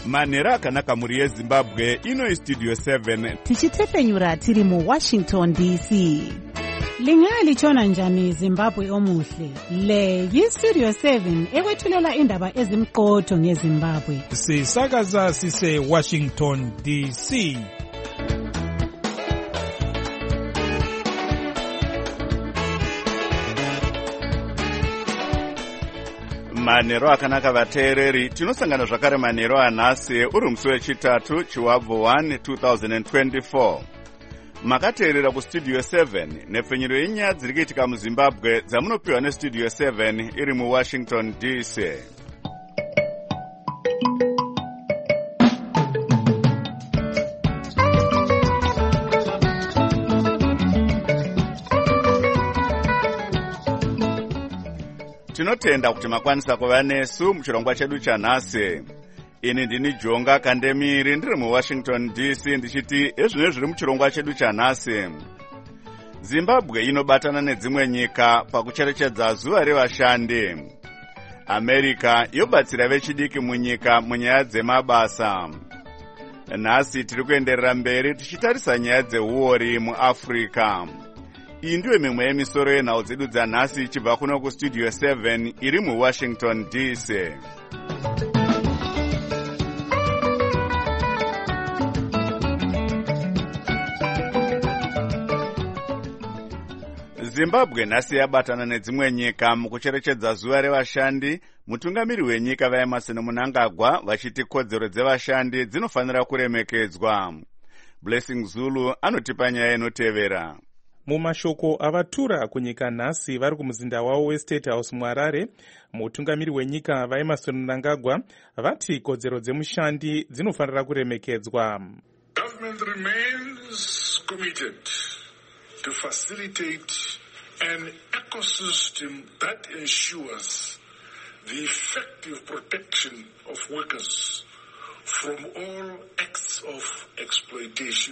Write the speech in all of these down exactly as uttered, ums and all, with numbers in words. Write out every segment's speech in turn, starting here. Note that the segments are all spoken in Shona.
manhero akanaka muri yezimbabwe. Ino istudio seven tichitefenyura tiri muwashington D C. Lingalichona njani Zimbabwe omuhle? Le yistudio seven ekwethulela indaba ezimqotho ngeZimbabwe. Sisakaza sise Washington D C. manhero akanaka vateereri, tinosangana zvakare manhero anhasi uri musi wechitatu chiwabvu one two thousand twenty-four. Makateerera kustudio seven nepfenyuro yenyaya dziri kuitika muZimbabwe dzamunopiwa nestudio seven iri muWashington D C. Tinotenda kuti makwanisa kuva nesu muchirongwa chedu chanhasi. Ini ndini Jonga Kandemiri ndiri muWashington D C ndichiti ezvino zviri muchirongwa chedu chanhasi. Zimbabwe inobatana nedzimwe nyika pakucherechedza zuva revashandi. America yobatsira vechidiki munyika munyaya dzemabasa. Nhasi tiri kuenderera mberi tichitarisa nyaya dzeuori muAfrica. Iyi ndiyo mimwe yemisoro yenhau dzedu dzanhasi ichibva kuno kustudio seven iri muWashington D C. Zimbabwe nhasi yabatana nedzimwe nyika mukucherechedza zuva revashandi. Mutungamiri wenyika vaEmmerson Mnangagwa vachiti kodzero dzevashandi dzinofanira kuremekedzwa. Blessing Zulu anotipa nyaya inotevera. Mumashoko avatura kunyika nhasi vari kumuzinda wavo weState House muHarare, mutungamiri wenyika vaEmmerson Mnangagwa vati kodzero dzemushandi dzinofanira kuremekedzwa. Government remains committed to facilitate an ecosystem that ensures the effective protection of workers from all acts of exploitation.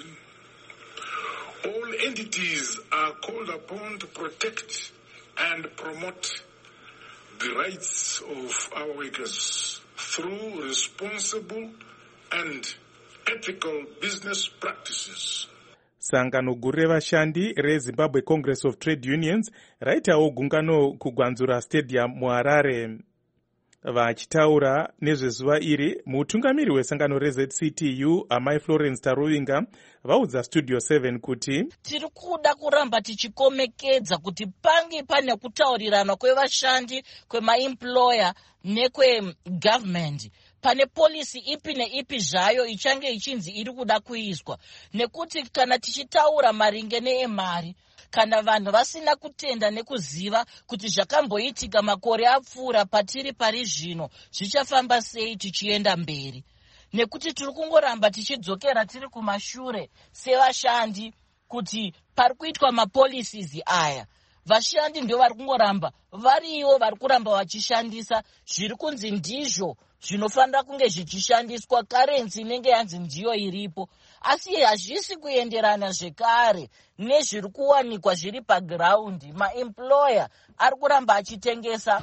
All entities are called upon to protect and promote the rights of our workers through responsible and ethical business practices. Sangano guru revashandi reZimbabwe Congress of Trade Unions raitawo gungano kugwanzura stadium muHarare. Vachitaura nezvezuva iri, mutungamiri wesangano reZ C T U Amai Florence Taruvinga vaudza studio seven kuti tiri kuda kuramba tichikomekedza kuti pange pane kutaurirana kwevashandi, kwemaemployer nekwegovernment. Pane policy ipi neipi zvayo ichange ichinzi iri kuda kuizwa, nekuti kana tichitaura maringe neemari, kana vanhu vasina kutenda nekuziva kuti zvakamboitika makore apfuura patiri pari zvino zvichafamba sei tichienda mberi. Nekuti tiri kungoramba tichidzokera tiri kumashure sevashandi kuti pari kuitwa mapolicies aya. Vashandi ndio vari kungoramba variwo vari kuramba vachishandisa zviri kunzi ndizvo zvinofanira kunge zvichishandiswa, currency inenge yanzi ndiyo iripo, asi hazvisi kuenderana zvekare nezviri kuwanikwa zviri paground. Maemployer ari kuramba achitengesa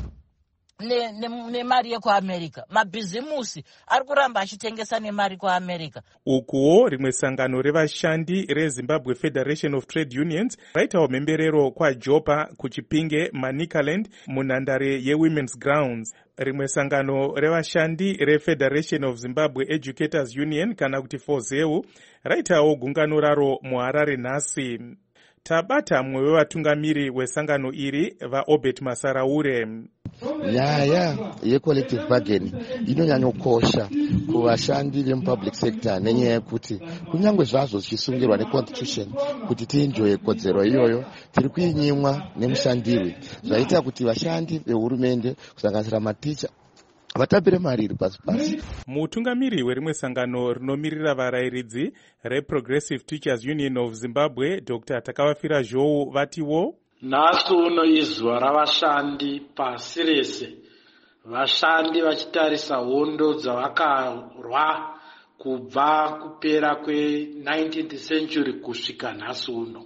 nemari ne, ne yekuAmerica. Mabhizimusi ari kuramba achitengesa nemari kuAmerica. Ukuwo rimwe sangano revashandi reZimbabwe Federation of Trade Unions raitawo mhemberero kwaJopa kuChipinge Manicaland munhandare yeWomen's Grounds. Rimwe sangano revashandi reFederation of Zimbabwe Educators Union kana kuti FOZEU raitawo gungano raro muHarare nhasi. Tabata mumwe wevatungamiri wesangano iri vaObert Masaraure. Nyaya yecollective bargaining inonyanyokosha kuvashandi vemupublic sector nenyaya yekuti kunyange zvazvo zvichisungirwa neconstitution kuti tienjoye kodzero iyoyo, tiri kuinyimwa nemushandiri, zvaita kuti vashandi vehurumende kusanganisira maticha vatapire mari iri pasi pasi. Mutungamiri werimwe sangano rinomirira varayiridzi reProgressive Teachers Union of Zimbabwe Doctor Takavafira Zhou vatiwo nhasi uno izuva ravashandi pasi rese, vashandi vachitarisa hondo dzavakarwa kubva kupera kwe-nineteenth century kusvika nhasi uno.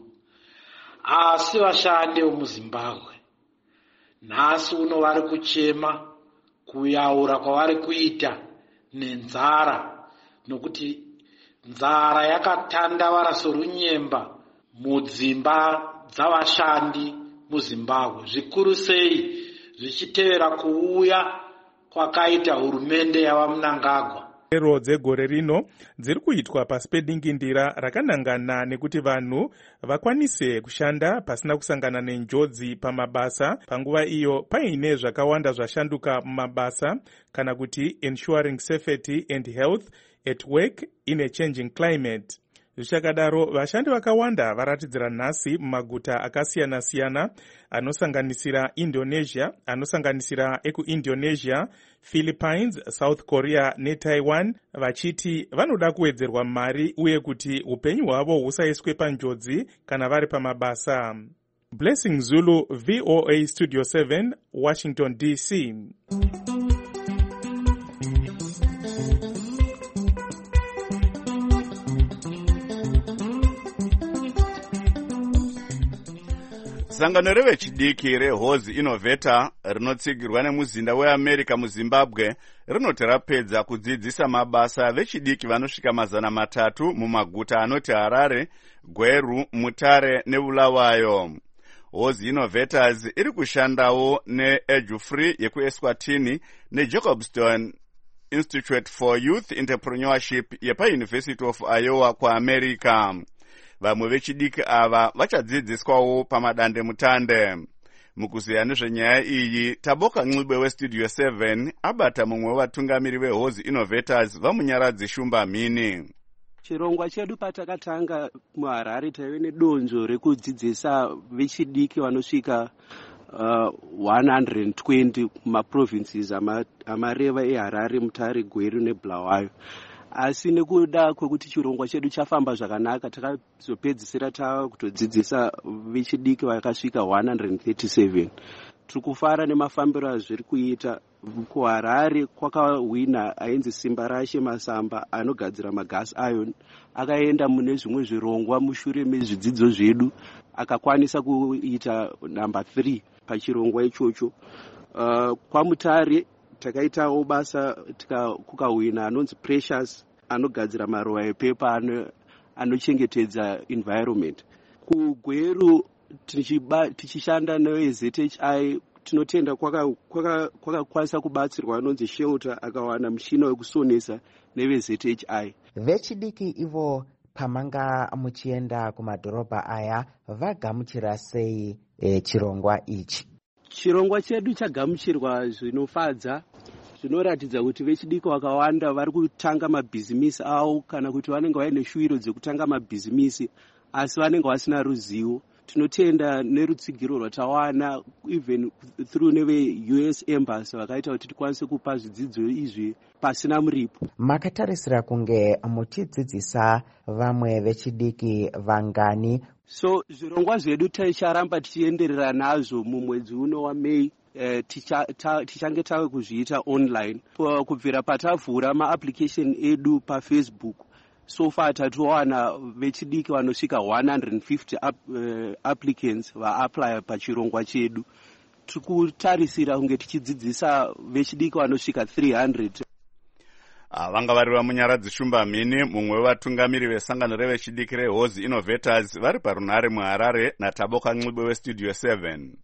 Asi vashandi vemuZimbabwe nhasi uno vari kuchema kuyaura kwavari kuita nenzara nokuti nzara yakatandavara sorunyemba mudzimba dzavashandi muZimbabwe, zvikuru sei zvichitevera kuuya kwakaita hurumende yavaMnangagwa. Ero dzegore rino dziri kuitwa pasi pedingindira rakanangana nekuti vanhu vakwanise kushanda pasina kusangana nenjodzi pamabasa. Panguva iyo paine zvakawanda zvashanduka mumabasa, kana kuti ensuring safety and health at work in a changing climate. Zvichakadaro, vashandi vakawanda varatidzira nhasi mumaguta akasiyana-siyana anosanganisira Indonesia, anosanganisira ekuIndonesia, Philippines, South Korea neTaiwan, vachiti vanoda kuwedzerwa mari uye kuti upenyu hwavo husaiswe panjodzi kana vari pamabasa. Blessing Zulu, V O A Studio seven, Washington D C. Sangano revechidiki reHozi Innovator rinotsigirwa nemuzinda weAmerica muZimbabwe rinoti rapedza kudzidzisa mabasa vechidiki vanosvika mazana matatu mumaguta anoti Harare, Gweru, Mutare neBulawayo. Hozi Innovators iri kushandawo neEdufree yekuEswatini neJacobstown Institute for Youth Entrepreneurship yepaUniversity of Iowa kuAmerica. Vamwe vechidiki ava vachadzidziswawo pamadande mutande. Mukuziya nezvenyaya iyi, Taboka Ncube weStudio seven abata mumwe wevatungamiri veHozi Innovators vamunyaradzi Shumba Mhini. Chirongwa chedu patakatanga muHarare taive nedonzvo rekudzidzisa vechidiki vanosvika uh, one hundred twenty mumaprovinces amareva eHarare, Mutare, Gweru neBulawayo. Asi nekuda kwekuti chirongwa chedu chafamba zvakanaka, takazopedzisira takutodzidzisa vechidiki vakasvika one hundred thirty-seven. Tiri kufara nemafambiro azviri kuita. KuHarare kwakahwina ainzi Simba Rashe Masamba anogadzira magas iron, akaenda mune zvimwe zvirongwa mushure mezvidzidzo zvedu akakwanisa kuita number three pachirongwa ichocho. Uh, kwaMutare takaitawo basa kukahwina anonzi Precious anogadzira maruva epepa anochengetedza environment. KuGweru tichishanda neZ H I tinotenda kwakakwanisa kubatsirwa anonzi Shelter akawana mushina wekusonesa neveZ H I. Vechidiki ivo pamanga muchienda kumadhorobha aya vagamuchira sei e, chirongwa ichi? Chirongwa chedu chagamuchirwa zvinofadza, zvinoratidza kuti vechidiki vakawanda vari kutanga mabhizimisi avo kana kuti vanenge vaine shuwiro dzekutanga mabhizimisi asi vanenge vasina ruzivo. Tinotenda nerutsigiro rwatawana even through neve U S Embassy vakaita kuti tikwanise kupa zvidzidzo izvi pasina muripo. Makatarisira kunge muchidzidzisa vamwe vechidiki vangani? So zvirongwa zvedu ticharamba tichienderera nazvo mumwedzi uno waMei. Uh, tichange tave kuzviita online kubvira patavhura maapplication edu paFacebook. So far tatowana vechidiki vanosvika one hundred fifty up, uh, applicants vaapply pachirongwa chedu. Tikutarisira kunge tichidzidzisa vechidiki vanosvika three hundred. Vanga vari vamunyaradzi Shumba Mhini, mumwe wevatungamiri vesangano revechidiki reHozi Innovators vari parunhare muHarare, naTaboka Ncube weStudio seven.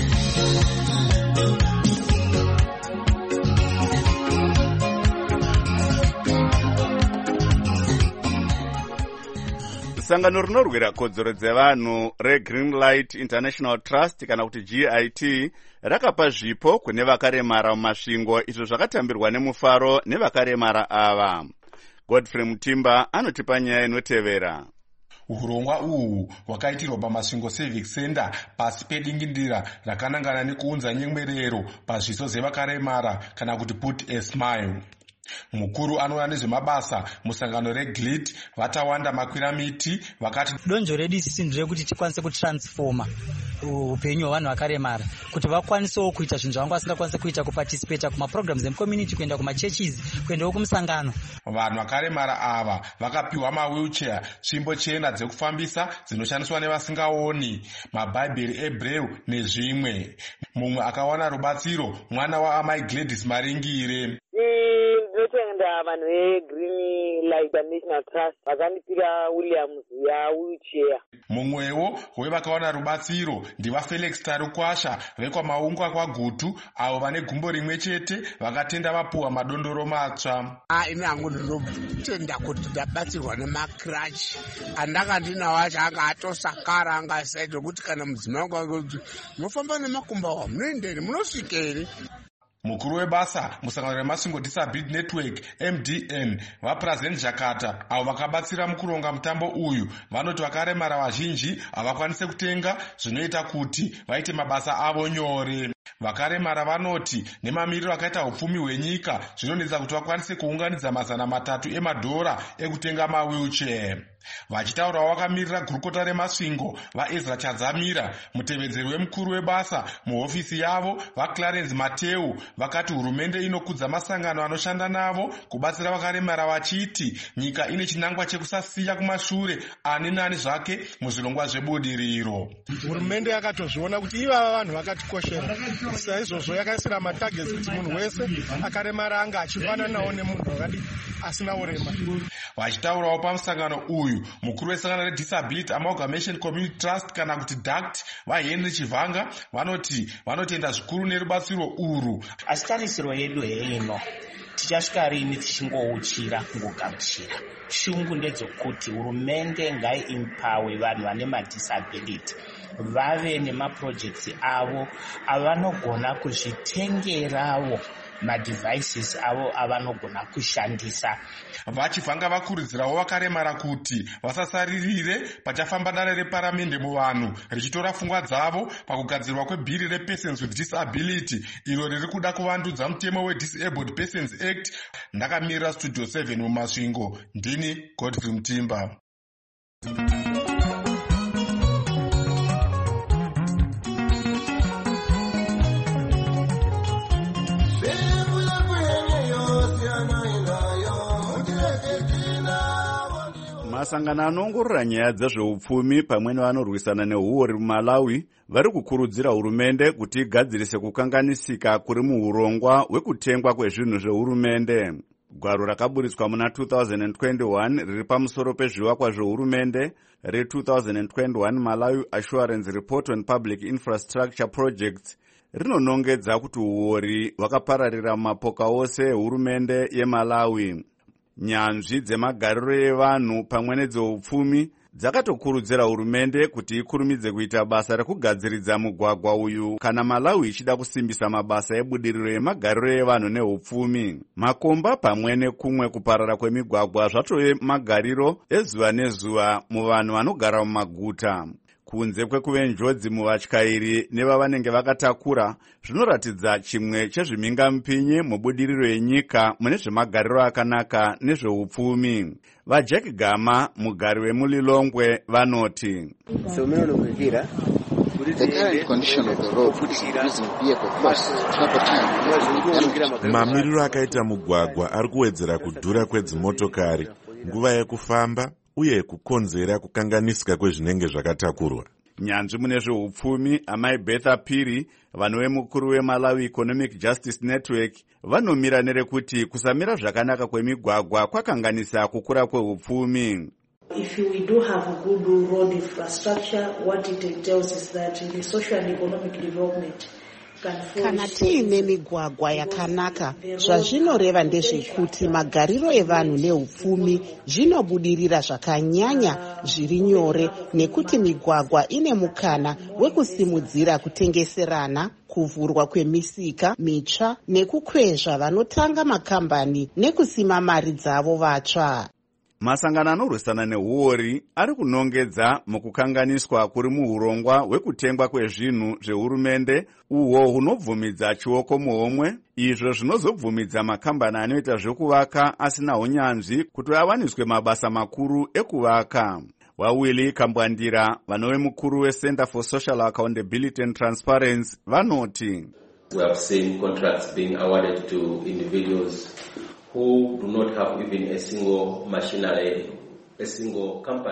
Sangano rinorwira kodzero dzevanhu reGreenlight International Trust kana kuti G I T rakapa zvipo kune vakaremara mumasvingo, izvo zvakatambirwa nemufaro nevakaremara ava. Godfrey Mutimba anotipa nyaya inotevera. Urongwa uhu hwakaitirwa pamasvingo Civic Center pasi pedingindira rakanangana nekuunza nyemwerero pazviso zvevakaremara kana kuti Put a Smile. Mukuru anoona nezvemabasa musangano reGlit Vatawanda Makwiramiti vakati donzvo redu isisi nderekuti tikwanise kutransforma upenyu hwavanhu vakaremara kuti vakwanisewo kuita zvinhu zvavanga vasingakwanise kuita, kuparticipata kumaprograms emucommunity, kuenda kumachurches, kuendawo kumusangano. Vanhu vakaremara ava vakapiwa mawheelchair, tsvimbo chena dzekufambisa dzinoshandiswa nevasingaoni, mabhaibheri ebreu nezvimwe. Mumwe akawana rubatsiro mwana waamai Gladys Maringire. ndakanda vanhu vegreen light national trust vakandipira williams yawheelchair. mumwewo wevakawana rubatsiro ndivafelix tarukwasha vekwamaungwa kwagutu avo vane gumbo rimwe chete vakatenda vapuwa madondoro matsva. ini hangu ndinotenda kuti ndabatsirwa nemakrachi andanga ndinawo acho anga atosakara anga asaita kuti kana mudzimai wangu munofamba nemakumba wa munoendeni munosvikeri. mukuru webasa musangano remasingo disability network M D N vapresident Jakata avo vakabatsira mukuronga mutambo uyu vanoti vakaremara vazhinji havakwanise kutenga zvinoita kuti vaite mabasa avo nyore. vakaremara vanoti nemamiriro akaita upfumi hwenyika zvinonetsa kuti vakwanise kuunganidza mazana matatu emadhora ekutenga mawheelchair. vachitaurawo vakamirira gurukota remasvingo vaEzra Chadzamira mutevedzeri wemukuru webasa muhofisi yavo vaClarence Mateu vakati hurumende inokudza masangano anoshanda navo kubatsira vakaremara vachiti nyika ine chinangwa chekusasiya kumashure ani nani zvake muzvirongwa zvebudiriro. hurumende yakatozviona kuti ivava vanhu vakatikoshera saizvozvo yakaisira matagets kuti munhu wese akaremara anga achifananawo nemunhu wakadi asina urema. vachitaurawo pamusangano uyu mukuru wesangano redisability amalgamation community trust kana kuti D A C T vahenry Chivanga vanoti vanotenda zvikuru nerubatsiro uru. asi tarisiro yedu heino tichasvika rini tichingouchira kungogamuchira. shungu ndedzokuti hurumende ngaiimpawe vanhu vane madisability vave nemaprojects avo avanogona kuzvitengerawo madevices avo avanogona kushandisa. vachivhanga vakurudzirawo vakaremara kuti vasasaririre pachafamba dare reparamende muvanhu richitora pfungwa dzavo pakugadzirwa kwebhiri repersons with disability iro riri kuda kuvandudza mutemo weDisabled Persons Act. ndakamirira studio seven mumasvingo ndini Godfrey Mutimba. masangano anoongorora nyaya dzezveupfumi pamwe nevanorwisana neuori muMalawi vari kukurudzira hurumende kuti igadzirise kukanganisika kuri muurongwa hwekutengwa kwezvinhu zvehurumende. gwaro rakaburitswa muna two thousand twenty-one riri pamusoro pezvivakwa zvehurumende re two thousand twenty-one Malawi Assurance Report on Public Infrastructure Projects rinonongedza kuti uori hwakapararira mumapoka ose ehurumende yeMalawi. nyanzvi dzemagariro evanhu pamwe nedzeupfumi dzakatokurudzira hurumende kuti ikurumidze kuita basa rekugadziridza mugwagwa uyu kana Malawi ichida kusimbisa mabasa ebudiriro yemagariro evanhu neupfumi. makomba pamwe nekumwe kuparara kwemigwagwa zvatove magariro ezuva nezuva muvanhu vanogara mumaguta. kunze kwekuve njodzi muvatyairi nevavanenge vakatakura zvinoratidza chimwe chezvimingamupinyi mubudiriro yenyika mune zvemagariro akanaka nezveupfumi. vaJack Gama mugari wemuLilongwe vanoti The current condition of the road using vehicle costs mamiriro akaita mugwagwa ari kuwedzera kudhura kwedzimotokari, nguva yekufamba uye kukonzera kukanganisika kwezvinenge zvakatakurwa. nyanzvi mune zveupfumi amai Betha Piri vanhu vemukuru weMalawi Economic Justice Network vanomira nerekuti kusamira zvakanaka kwemigwagwa kwakanganisa kukura kweupfumi. If we do have a good road infrastructure, what it entails is that the social and economic development kana tiine migwagwa yakanaka zvazvinoreva ndezvekuti magariro evanhu neupfumi zvinobudirira zvakanyanya zviri nyore nekuti migwagwa ine mukana wekusimudzira kutengeserana, kuvhurwa kwemisika mitsva nekukwezva vanotanga makambani nekusima mari dzavo vatsva. masangano anorwisana neuori ari kunongedza mukukanganiswa kuri muurongwa hwekutengwa kwezvinhu zvehurumende uhwo hunobvumidza chioko muhomwe, izvo zvinozobvumidza makambani anoita zvekuvaka asina unyanzvi kuti avaniswe mabasa makuru ekuvaka. Wawili Kambwandira vanove mukuru weCenter for Social Accountability and Transparency vanoti we have seen contracts being awarded to individuals who do not have even a single machinery, a single company.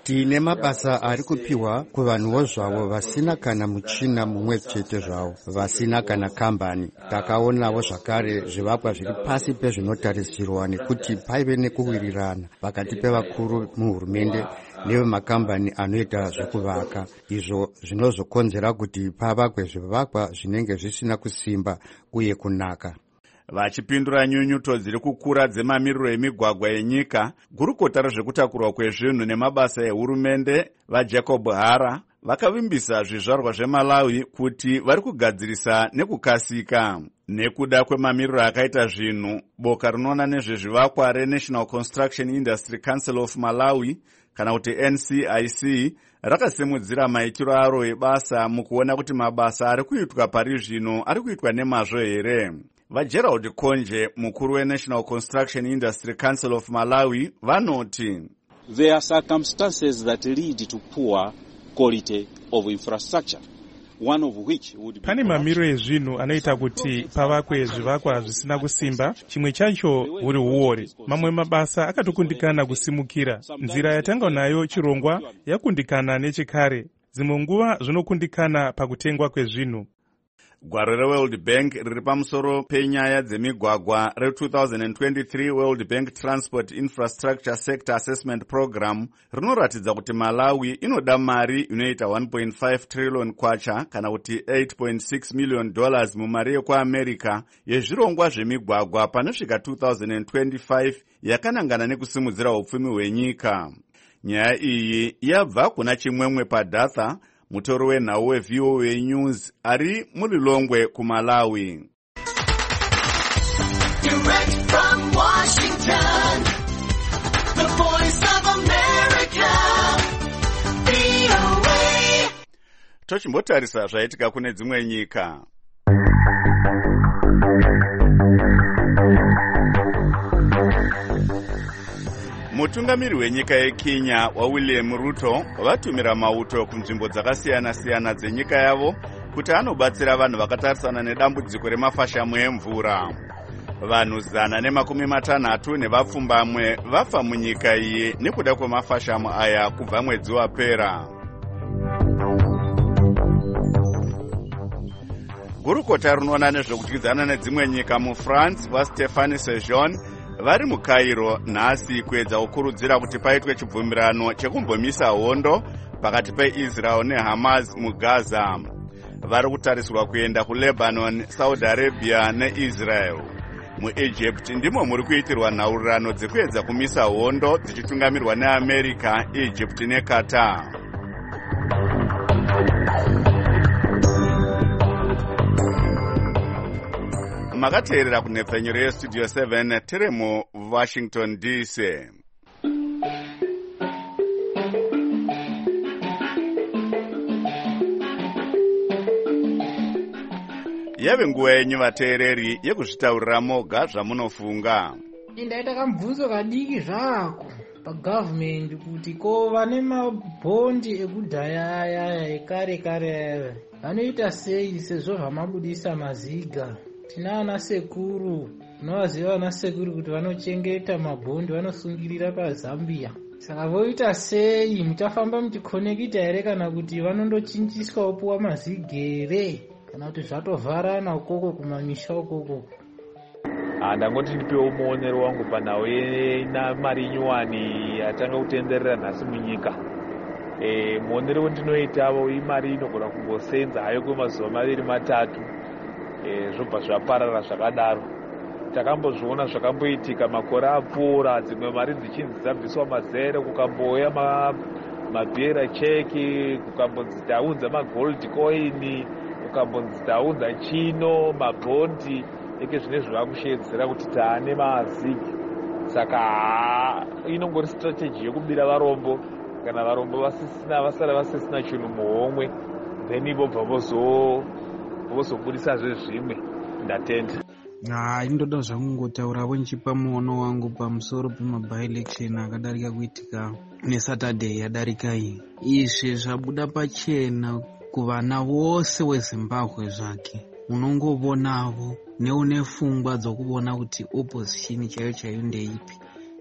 tine mabasa ari kupiwa kuvanhuwo zvavo vasina kana muchina mumwe chete zvavo, vasina kana kambani. Takaonawo zvakare zvivakwa zviri pasi pezvinotarisirwa nekuti paive nekuwirirana pakati pevakuru muhurumende nevemakambani anoita zvekuvaka. Izvo zvinozokonzera kuti pavakwe zvivakwa zvinenge zvisina kusimba uye kunaka. Vachipindura nyunyuto dziri kukura dzemamiriro emigwagwa enyika, gurukota rezvekutakurwa kwezvinhu nemabasa ehurumende vaJacob Hara vakavimbisa zvizvarwa zveMalawi kuti vari kugadzirisa nekukasika. Nekuda kwemamiriro akaita zvinhu, boka rinoona nezvezvivakwa reNational Construction Industry Council of Malawi kana kuti N C I C rakasimudzira maitiro aro ebasa mukuona kuti mabasa ari kuitwa pari zvino ari kuitwa nemazvo here. VaGerald Konje, mukuru weNational Construction Industry Council of Malawi, vanoti there are circumstances that lead to poor quality of infrastructure. One of which would be pane mamiro ezvinhu anoita kuti pavakwe zvivakwa zvisina kusimba. Chimwe chacho uri uore. Mamwe mabasa akatokundikana kusimukira. Nzira yatanga nayo chirongwa yakundikana nechekare. Dzimwe nguva zvinokundikana pakutengwa kwezvinhu. Gwaro reWorld Bank riri pamusoro penyaya dzemigwagwa re-twenty twenty-three World Bank Transport Infrastructure Sector Assessment Program rinoratidza kuti Malawi inoda mari inoita one point five trillion kwacha kana kuti eight point six million dollars mumari yekuAmerica yezvirongwa zvemigwagwa panosvika twenty twenty-five yakanangana nekusimudzira upfumi hwenyika. Nyaya iyi yabva kuna Chimwemwe Padatha, mutori wenhau weV O A News ari muLilongwe kuMalawi. Direct from Washington, the voice of America, V O A. Tochimbotarisa zvaitika kune dzimwe nyika. Mutungamiri wenyika yeKenya waWilliam Ruto vatumira mauto kunzvimbo dzakasiyana-siyana dzenyika yavo kuti anobatsira vanhu vakatarisana nedambudziko remafashamu emvura. Vanhu zana nemakumi matanhatu nevapfumbamwe vafa munyika iyi nekuda kwemafashamu aya kubva mwedzi wapera. Gurukota rinoona nezvekudyidzana nedzimwe nyika muFrance vaStéphane Sejourne vari muCairo nhasi kuedza kukurudzira kuti paitwe chibvumirano chekumbomisa hondo pakati peIsrael neHamas muGaza. Vari kutarisirwa kuenda kuLebanon, Saudi Arabia neIsrael. MuEgypt ndimo muri kuitirwa nhaurirano dzekuedza kumisa hondo dzichitungamirwa neAmerica, Egypt neQatar. Makateerera kunhepfenyuro yestudio seven tiri muWashington D C. Yave nguva yenyu vateereri yekuzvitaurira moga zvamunofunga. Ndaita kamubvunzo kadiki zvako pagavhumendi kuti ko vane mabhondi ekudhaya aya ekare kare aya vanoita sei sezvo zvamabudisa maziga. Tina ana sekuru, unovaziva ana sekuru kuti vanochengeta mabhondi vanosungirira paZambia. Saka voita sei, muchafamba muchikonekita here kana kuti vanondochinjiswa opuwa mazigere kana kuti zvatovharana ukoko kumamisha ukoko? Ndangoti ndipewo muonero wangu panhau yenamari nyuwani yatanga kutenderera nhasi munyika. E, muonero wendinoitawo imari inogona kungosenza hayo kwemazuva maviri matatu. E, zvobva zvaparara zvakadaro. Takambozviona zvakamboitika makore apfuura, dzimwe mari dzichinzi dzabviswa mazere, kukambouya mabhiera cheki, kukambonzi taunza magold coin, kukambonzi taunza chino, mabhondi, eke zvine zvivakushedzera kuti taane mazigi. Saka inongori strategy yekubira varombo, kana varombo vasisina vasara vasisina chinhu muhomwe, then vobva vozo vozobudisa zvezvimwe. Ndatenda. Ah, indoda zvakungotaurawo nchipa muono wangu pamusoro pemabi-election akadarika kuitika neSaturday yadarika iyi. Izvi zvabuda pachena kuvana vose weZimbabwe zvake. Unongovonavo neune pfungwa dzokuvona kuti opposition chaiyo chaiyo ndeipi.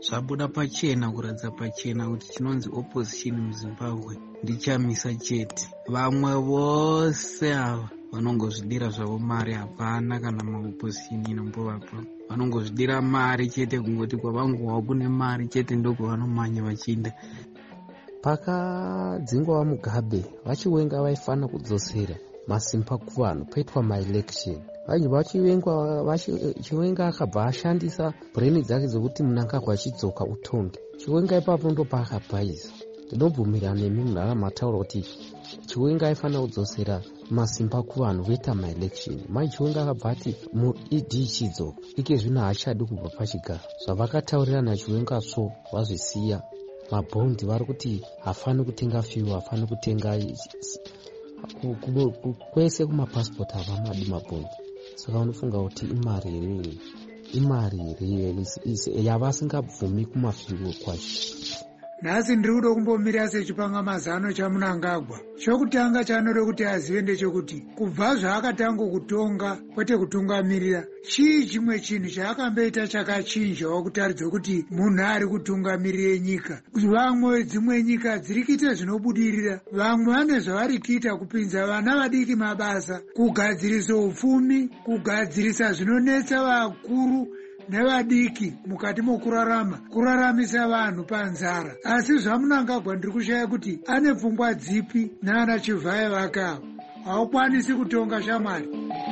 zvabuda pachena kuratidza pachena kuti chinonzi opposition muzimbabwe ndichamisa chete. Vamwe vose ava vanongozvidira zvavo mari, hapana kana maopposition inombovapa. Vanongozvidira mari chete, kungoti kwavangowa kune mari chete ndokwavanomanya vachiinda. Pakadzingwa Mugabe vachiwenga vaifana kudzosera masimba kuvanhu paitwa maelection. Vanhu vachiwenga vachiwenga akabva ashandisa brain dzake dzokuti Mnangagwa achidzoka utongi. Chiwenga ipapo ndo paakabhaisa. Ndinobvumirana nemi munhu akamataura kuti Chiwenga aifana kudzosera masimba kuvanhu voita maelection. Manje Chiwenga akabva ati mu-E D chidzoka ike zvino haachadi kubva pachigaro. Zvavakataurirana Chiwenga so vazvisiya. Mabhondi vari kuti hafani kutenga fiwo, hafani kutenga kwese kumapasipoti havamadi mabhondi. Saka unofunga kuti imari here imari here yavasingabvumi kumafiwo kwacho. Nhasi ndiri kuda kumbomirira sechipangamazano chaMnangagwa. Chokutanga chanode kuti azive ndechekuti kubva zvaakatanga kutonga kwete kutungamirira, chii chimwe chinhu chaakamboita chakachinjawo kutaridza kuti munhu ari kutungamirire nyika. Vamwe dzimwe nyika dziri kuita zvinobudirira, vamwe vane zvavari kuita kupinza vana vadiki mabasa, kugadzirisa upfumi, kugadzirisa zvinonetsa vakuru nevadiki mukati mokurarama, kuraramisa vanhu panzara. Asi zvaMnangagwa ndiri kushaya kuti ane pfungwa dzipi naana Chivhaya vake avo. Haukwanisi kutonga shamwari.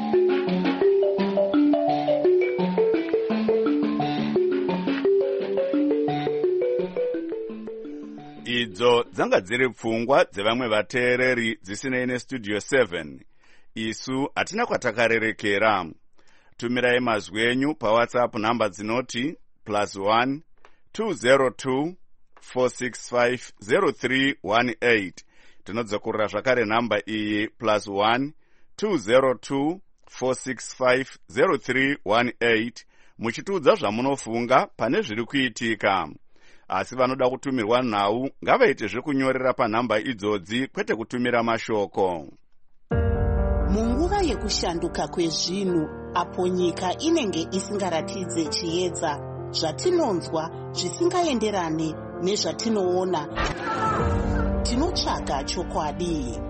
Idzo dzanga dziri pfungwa dzevamwe vateereri dzisinei nestudio seven. Isu hatina kwatakarerekera. Tumirai mazwi enyu paWhatsApp namba dzinoti plus one two zero two four six five zero three one eight. Tinodzokorera zvakare namba iyi plus one two zero two four six five zero three one eight muchitiudza zvamunofunga pane zviri kuitika. Asi vanoda kutumirwa nhau ngavaite zvekunyorera panhamba idzodzi kwete kutumira mashoko. Munguva yekushanduka kwezvinhu apo nyika inenge isingaratidze chiedza, zvatinonzwa zvisingaenderane nezvatinoona, tinotsvaga chokwadi.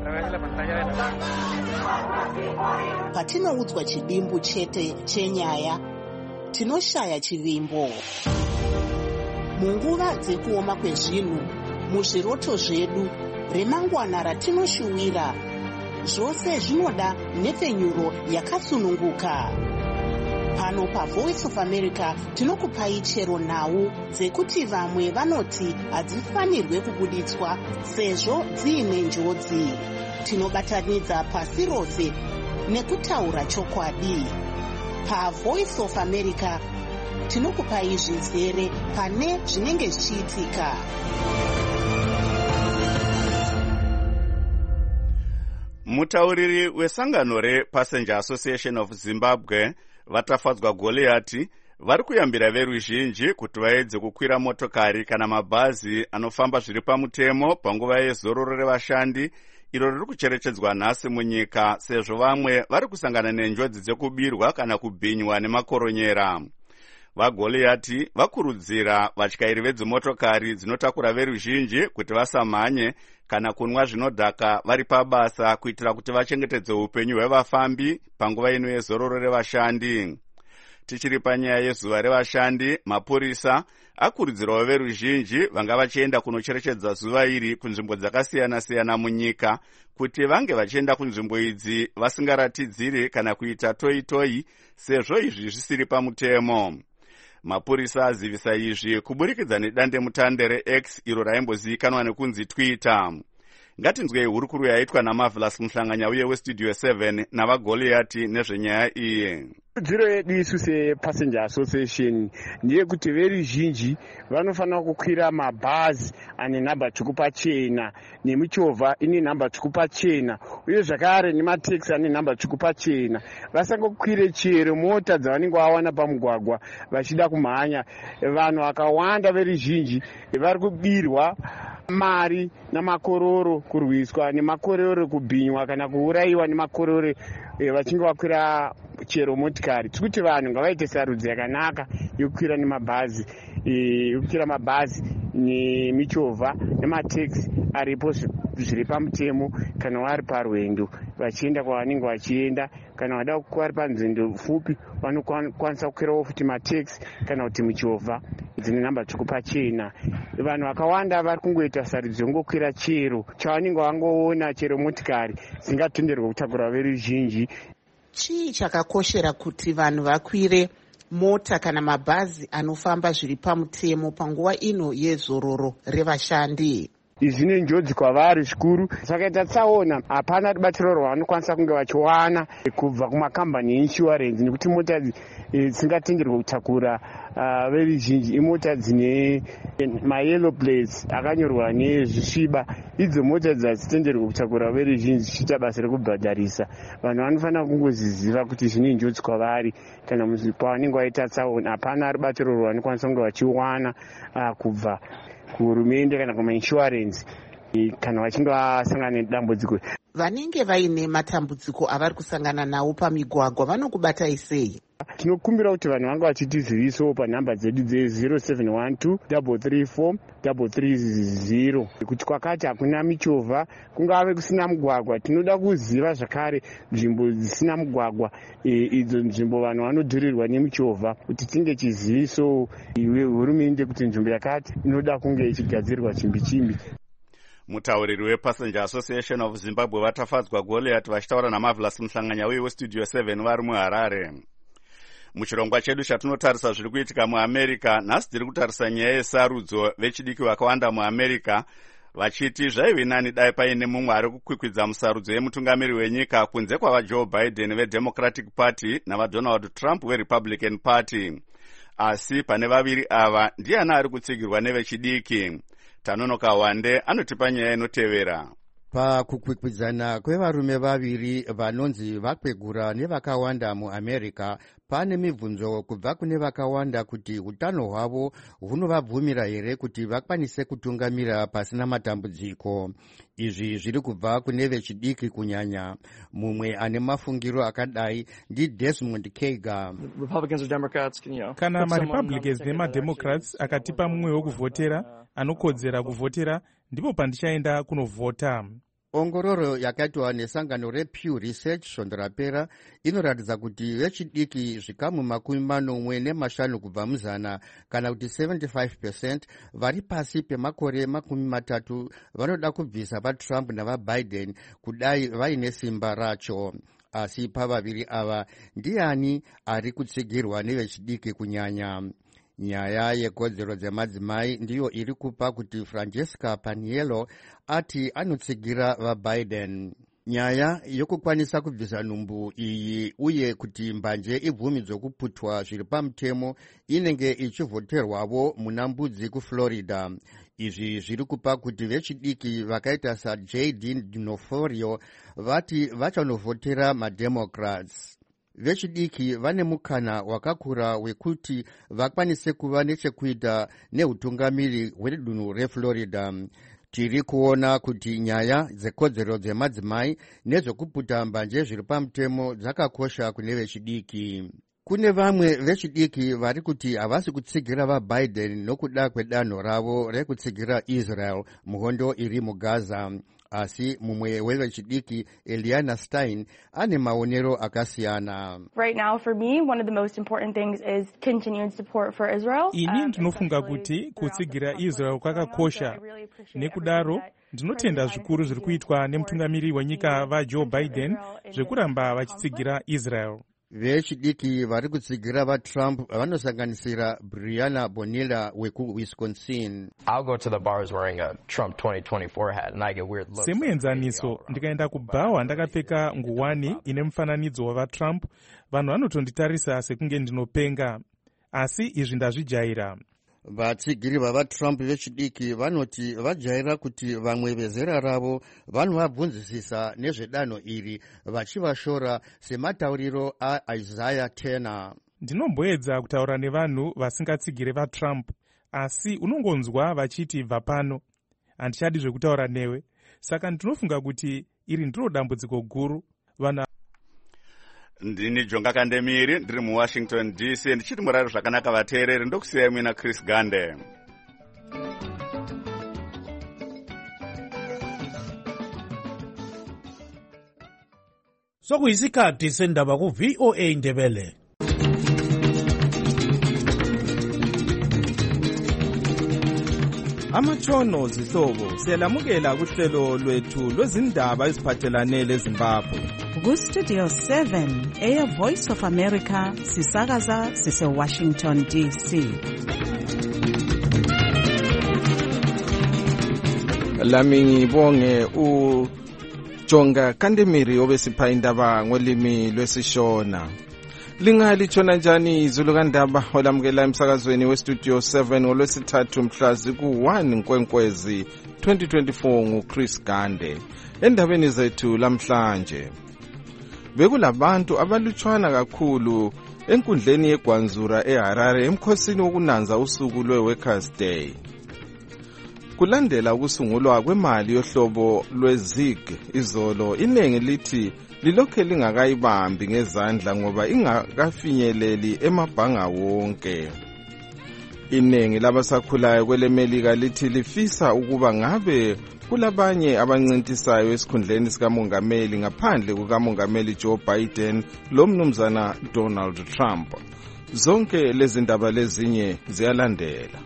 Patinoudzwa chidimbu chete chenyaya, tinoshaya chivimbo. Munguva dzekuoma kwezvinhu, muzviroto zvedu, remangwana ratinoshuwira, zvose zvinoda nhepfenyuro yakatsununguka. Pano paVoice of America tinokupai chero nhau dzekuti vamwe vanoti hadzifanirwe kubuditswa sezvo dziine njodzi. Tinobatanidza pasi rose nekutaura chokwadi. PaVoice of America tinokupai zvizere pane zvinenge zvichiitika. Mutauriri wesangano rePassenger Association of Zimbabwe vatafadzwa Goliati vari kuyambira veruzhinji kuti vaedze kukwira motokari kana mabhazi anofamba zviri pamutemo panguva yezororo revashandi iro riri kucherechedzwa nhasi munyika, sezvo vamwe vari kusangana nenjodzi dzekubirwa kana kubhinywa nemakoronyera. VaGoliati vakurudzira vatyairi vedzimotokari dzinotakura veruzhinji kuti vasamhanye kana kunwa zvinodhaka vari pabasa kuitira kuti vachengetedze upenyu hwevafambi panguva ino yezororo revashandi. Tichiri panyaya yezuva revashandi, mapurisa akurudzirawo veruzhinji vanga vachienda kunocherechedza zuva iri kunzvimbo dzakasiyana-siyana munyika kuti vange vachienda kunzvimbo idzi vasingaratidziri kana kuita toi-toi, sezvo izvi zvisiri pamutemo. Mapurisa azivisa izvi kuburikidza nedandemutande reX iro raimbozivikanwa nekunzi Twitter. Ngatinzwei hurukuru yaitwa naMarvelous Muhlanganya uye weStudio seven navaGoliati nezvenyaya iyi. Kurudziro yedu isu sePassenger Association ndeyekuti veruzhinji vanofanira kukwira mabhazi ane nhamba tsvuku pachena nemichovha ine nhamba tsvuku pachena uye zvakare nemateksi ane nhamba tsvuku pachena. Vasangokwire chero mota dzavanenge vawana pamugwagwa vachida kumhanya. Vanhu vakawanda veruzhinji vari kubirwa mari namakororo, kurwiswa nemakororo, kubhinywa kana kuurayiwa nemakororo vachinge vakwira chero motikari. Tiri kuti vanhu ngavaite sarudzo yakanaka yokukwira nemabhazi yokukwira mabhazi nemichovha nemateksi aripo zviri pamutemo kana vari parwendo vachienda kwavanenge vachienda. Kana vada vari panzendo pfupi vanokwanisa kukwirawo futi mateksi kana kuti michovha dzine namba tsvuku pachena. Vanhu vakawanda vari kungoita sarudzo yongokwira chero chavanenge vangoona, chero motikari dzingatenderwa kutakura veruzhinji. Chii chakakoshera kuti vanhu vakwire mota kana mabhazi anofamba zviri pamutemo panguva ino yezororo revashandi? Izvi zvine njodzi kwavari zvikuru. Saka tsaona hapana rubatsiro rwavanokwanisa kunge vachiwana kubva kumakambani einsurance, nekuti mota dzisingatenderwa kutakura veruzhinji imota dzine mayellow plates akanyorwa nezvisviba. Idzo mota dzadzitenderwa kutakura veruzhinji zichiita basa rekubhadharisa. Vanhu vanofanira kungoziziva kuti zvine njodzi kwavari kana pavanenge vaita tsaona. Hapana rubatsiro rwavanokwanisa kunge vachiwana kubva kuhurumende kana kumainsurance kana vachinge vasangana nedambudziko. Vanenge vaine matambudziko avari kusangana nawo pamigwagwa vanokubatai sei? Tinokumbira kuti vanhu vanga vachitizivisawo panhamba dzedu dze-zero seven one two three three four three three zero kuti kwakati hakuna michovha, kungave kusina mugwagwa. Tinoda kuziva zvakare nzvimbo dzisina mugwagwa, idzo nzvimbo vanhu vanodhurirwa nemichovha, kuti tinge chizivisawo iwe hurumende kuti nzvimbo yakati inoda kunge ichigadzirwa chimbi chimbi. Mutauriri wePassenger Association of Zimbabwe vatafadzwa Goliath vachitaura naMarvelous Muhlanganya uye weStudio seven vari muHarare. Muchirongwa chedu chatinotarisa zviri kuitika muAmerica, nhasi tiri kutarisa nyaya yesarudzo vechidiki vakawanda muAmerica vachiti zvaive nani dai paine mumwe ari kukwikwidza musarudzo yemutungamiri wenyika kunze kwavaJoe Biden veDemocratic Party navaDonald Trump veRepublican Party. Asi pane vaviri ava ndiani ari kutsigirwa nevechidiki? Tanonoka Wande anotipa nyaya inotevera. Pakukwikwidzana kwevarume vaviri vanonzi vakwegura nevakawanda muAmerica, pane mibvunzo kubva kune vakawanda kuti utano hwavo hunovabvumira here kuti vakwanise kutungamira pasina matambudziko. Izvi zviri kubva kune vechidiki kunyanya. Mumwe ane mafungiro akadai ndi Desmond Kega. Kana maRepublicans nemaDemocrats akatipa mumwe wokuvhotera anokodzera kuvhotera, ndipo pandichaenda kunovhota. Ongororo yakaitwa nesangano rePew Research svondo rapera inoratidza kuti vechidiki zvikamu makumi manomwe nemashanu kubva muzana kana kuti seventy-five percent vari pasi pemakore makumi matatu vanoda kubvisa vaTrump navaBiden kudai vaine simba racho. Asi pavaviri ava ndiani ari kutsigirwa nevechidiki kunyanya? Nyaya yekodzero dzemadzimai ndiyo iri kupa kuti Francesca Paniello ati anotsigira vaBiden. Nyaya yokukwanisa kubvisa nhumbu iyi uye kuti mbanje ibvumidzwe kuputwa zviri pamutemo inenge ichivhoterwavo muna mbudzi kuFlorida. Izvi zviri kupa kuti vechidiki vakaita saJ D D'Onofrio vati vachanovhotera maDemocrats. Vechidiki vane mukana wakakura wekuti vakwanise kuva nechekuita neutungamiri hwedunhu reFlorida. Tiri kuona kuti nyaya dzekodzero dzemadzimai nezvokuputa mbanje zviri pamutemo dzakakosha kune vechidiki. Kune vamwe vechidiki vari kuti havasi kutsigira vaBiden nokuda kwedanho ravo rekutsigira Israel muhondo iri muGaza. Asi mumwe wevechidiki Eliana Stein ane maonero akasiyana. Right now for me one of the most important things is continued support for Israel. Ini ndinofunga kuti kutsigira Israel kwakakosha. Nekudaro ndinotenda zvikuru zviri kuitwa nemutungamiri wenyika vaJoe Biden zvekuramba vachitsigira Israel. Vechidiki vari kutsigira vaTrump vanosanganisira Brianna Bonilla wekuWisconsin. I'll go to the bars wearing a Trump twenty twenty-four hat and I get weird looks. Semuenzaniso ndikaenda kubhawa ndakapfeka nguwani ine mufananidzo wavaTrump, vanhu vanotonditarisa sekunge ndinopenga. Asi izvi ndazvijaira. Vatsigiri vavaTrump vechidiki vanoti vajaira kuti vamwe vezera ravo vanovabvunzisisa nezvedanho iri vachivashora sematauriro aIsaiah ten. Ndinomboedza kutaura nevanhu vasingatsigire vaTrump, asi unongonzwa vachiti bva pano, handichadi zvekutaura newe. Saka ndinofunga kuti iri ndiro dambudziko guru. Vanhu ndini Jonga Kandemiri ndiri muWashington D C ndichiti murari zvakanaka vateereri ndokusiyai muina Chris Gande. Sokuyisikhathi sendaba ku V O A Ndebele. Amatshono zihlobo siyalamukela kuhlelo lwethu lwezindaba eziphathelane leZimbabwe. Ku Studio seven eya Voice of America sisakaza sise Washington D C. Lami ngibonge u Jonga Kandemiri obesipha indaba ngolimi lwesishona. Lingali tshona njani izulu kandaba olamukela emsakazweni we Studio seven ngolwesithathu mhla ziku one Nkwenkwezi twenty twenty-four ngu Chris Gande. Endabeni zethu lamhlanje bekulabantu abalutshwana kakhulu enkundleni yeGwanzura eHarare emkhosini wokunanza usuku lwe-Workers' Day. Kulandela ukusungulwa kwemali yohlobo lweZig izolo, inengi lithi lilokhe lingakayibambi ngezandla ngoba ingakafinyeleli emabhanga wonke. Inengi labasakhulayo kwelemelika lithi lifisa ukuba ngabe kulabanye abancintisayo esikhundleni sikamongameli ngaphandle kukamongameli Joe Biden lo mnumzana Donald Trump. Zonke lezi ndaba lezinye ziyalandela.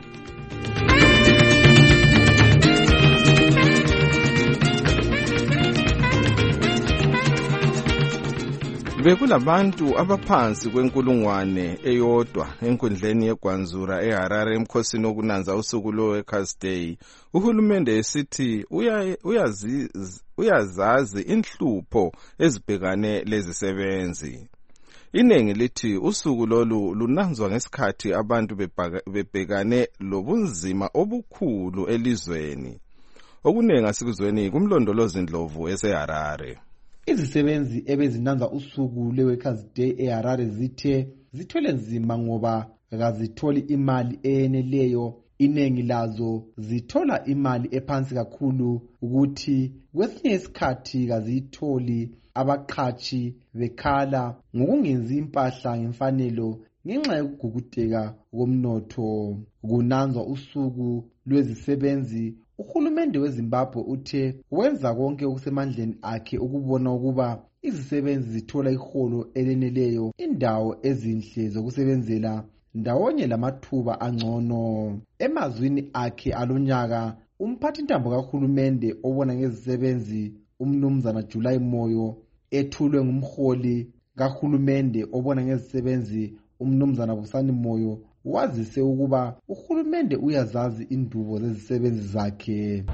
Bekulabantu abaphansi kwenkulungwane eyodwa enkundleni yeGwanzura eHarare emkhosini wokunanza usuku lwe-Workers' Day. Uhulumende esithi uyazi uyazazi inhlupho ezibhekane lezisebenzi. Inengi lithi usuku lolu lunanzwa ngesikhathi abantu bebhekane lobunzima obukhulu elizweni. Okunengi asikuzweni kumlondolozi Ndlovu eseHarare. Izisebenzi ebezinanza usuku le-Workers' Day eHarare zithe zithwele nzima ngoba akazitholi imali eyeneleyo. Inengi lazo zithola imali ephansi kakhulu ukuthi kwesinye isikhathi kazitholi. Abaqhashi bekhala ngokungenzi impahla ngemfanelo ngenxa yokugugudeka komnotho. Kunanzwa usuku lwezisebenzi, uhulumende weZimbabwe uthe wenza konke okusemandleni akhe ukubona ukuba izisebenzi zithola iholo eleneleyo, indawo ezinhle zokusebenzela ndawonye lamathuba angcono. Emazwini akhe alonyaka, umphathintambo kahulumende obona ngezisebenzi umnumzana July Moyo ethulwe ngumholi kahulumende obona ngezisebenzi umnumzana Busani Moyo wazise ukuba uhulumende uyazazi indubo zezisebenzi zakhe.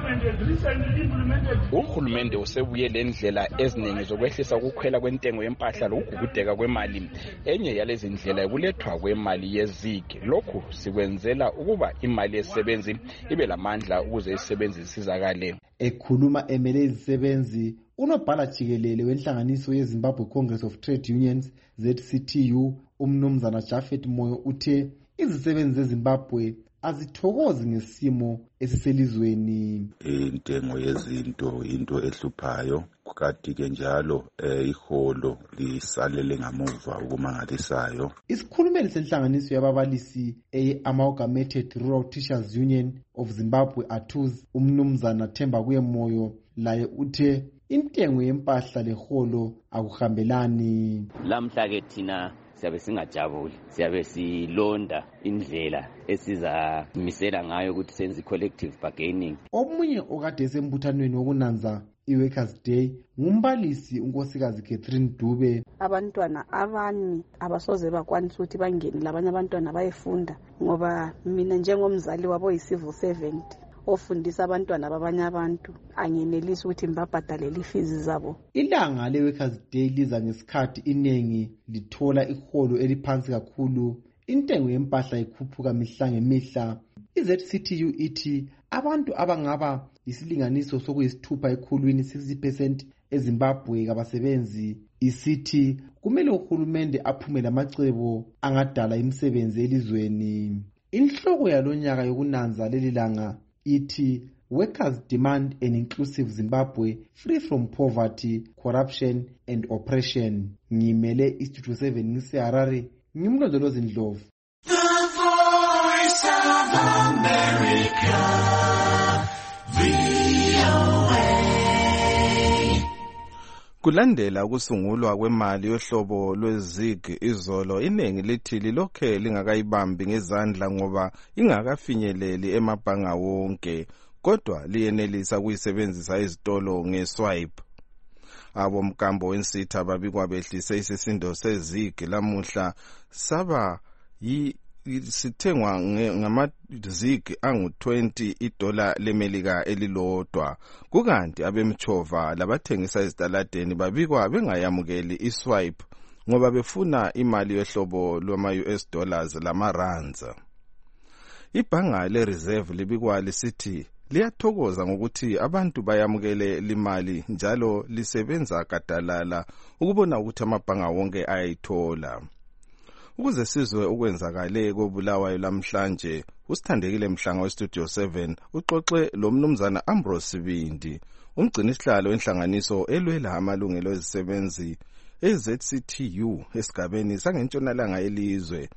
Uhulumende usebuye lendlela eziningi zokwehlisa ukukhwela kwentengo yempahla lokugugudeka kwemali. Enye yalezi ndlela ukulethwa kwemali yeZig. Lokhu sikwenzela ukuba imali yezisebenzi ibe lamandla ukuze izisebenzi zisizakale. Ekhuluma emele izisebenzi, unobhala jikelele wenhlanganiso yeZimbabwe Congress of Trade Unions Z C T U umnumzana Japhet Moyo uthe izisebenzi zeZimbabwe azithokozi ngesimo esiselizweni. Intengo yezinto into ehluphayo, kukati ke njalo iholo lisalele ngamuva ukumangalisayo. Isikhulumeli senhlanganiso yababalisi e-Amalgamated Rural Teachers Union of Zimbabwe A T U Z umnumzana Themba Kuyemoyo laye uthe intengo yempahla leholo akuhambelani. Lamhla ke thina siyabe singajabuli, siyabe silonda indlela esizamisela ngayo ukuthi senze collective bargaining. Omunye okade esembuthanweni wokunanza i-Workers' Day ngumbalisi unkosikazi Catherine Dube. Abantwana abani abasoze bakwanisa ukuthi bangene labanye abantwana bayefunda ngoba mina njengomzali wabo yi-civil servant ofundisa abantwana babanye abantu angenelisi ukuthi mbabhadalele ifizi zabo. Ilanga le-Workers' Day liza ngesikhathi inengi lithola iholo eliphansi kakhulu, intengo yempahla ikhuphuka mihla ngemihla. I-Z C T U ithi abantu abangaba isilinganiso sokuyisithupha ekhulwini sixty percent eZimbabwe kabasebenzi. Isithi kumele uhulumende aphume lamacebo angadala imisebenzi elizweni. Inhloko yalonyaka yokunanza leli langa ithi workers demand an inclusive Zimbabwe free from poverty, corruption and oppression. Ngimele Institute seven ngiseharare, ngimlondolozi Ndlovu. The Voice of America, V O A. Kulandela ukusungulwa kwemali yohlobo lwezig izolo, iningi lithi lilokhe lingakayibambi ngezandla ngoba ingakafinyeleli emabhanga wonke, kodwa liyenelisa ukuyisebenzisa izitolo ngeswipe. Abomkambo wensitha babikwa behlise isisindo sezig lamuhla saba yi sithengwa ngamazig angu twenty idola lemelika elilodwa, kukanti abemchova labathengisa ezitaladeni babikwa bengayamukeli iswipe ngoba befuna imali yohlobo lwama-U S dollars lama-rands. Ibhanga le-reserve libikwa lisithi liyathokoza ngokuthi abantu bayamukele limali njalo lisebenza gadalala ukubona ukuthi amabhanga wonke ayayithola. Ukuze sizwe ukwenzakale kobulawayo lamhlanje, usithandekile Mhlanga weStudio seven uxoxe lo mnumzana Ambrose Sibindi, umgcinisihlalo wenhlanganiso elwela amalungelo ezisebenzi e-Z C T U esigabeni sangentshonalanga elizwe.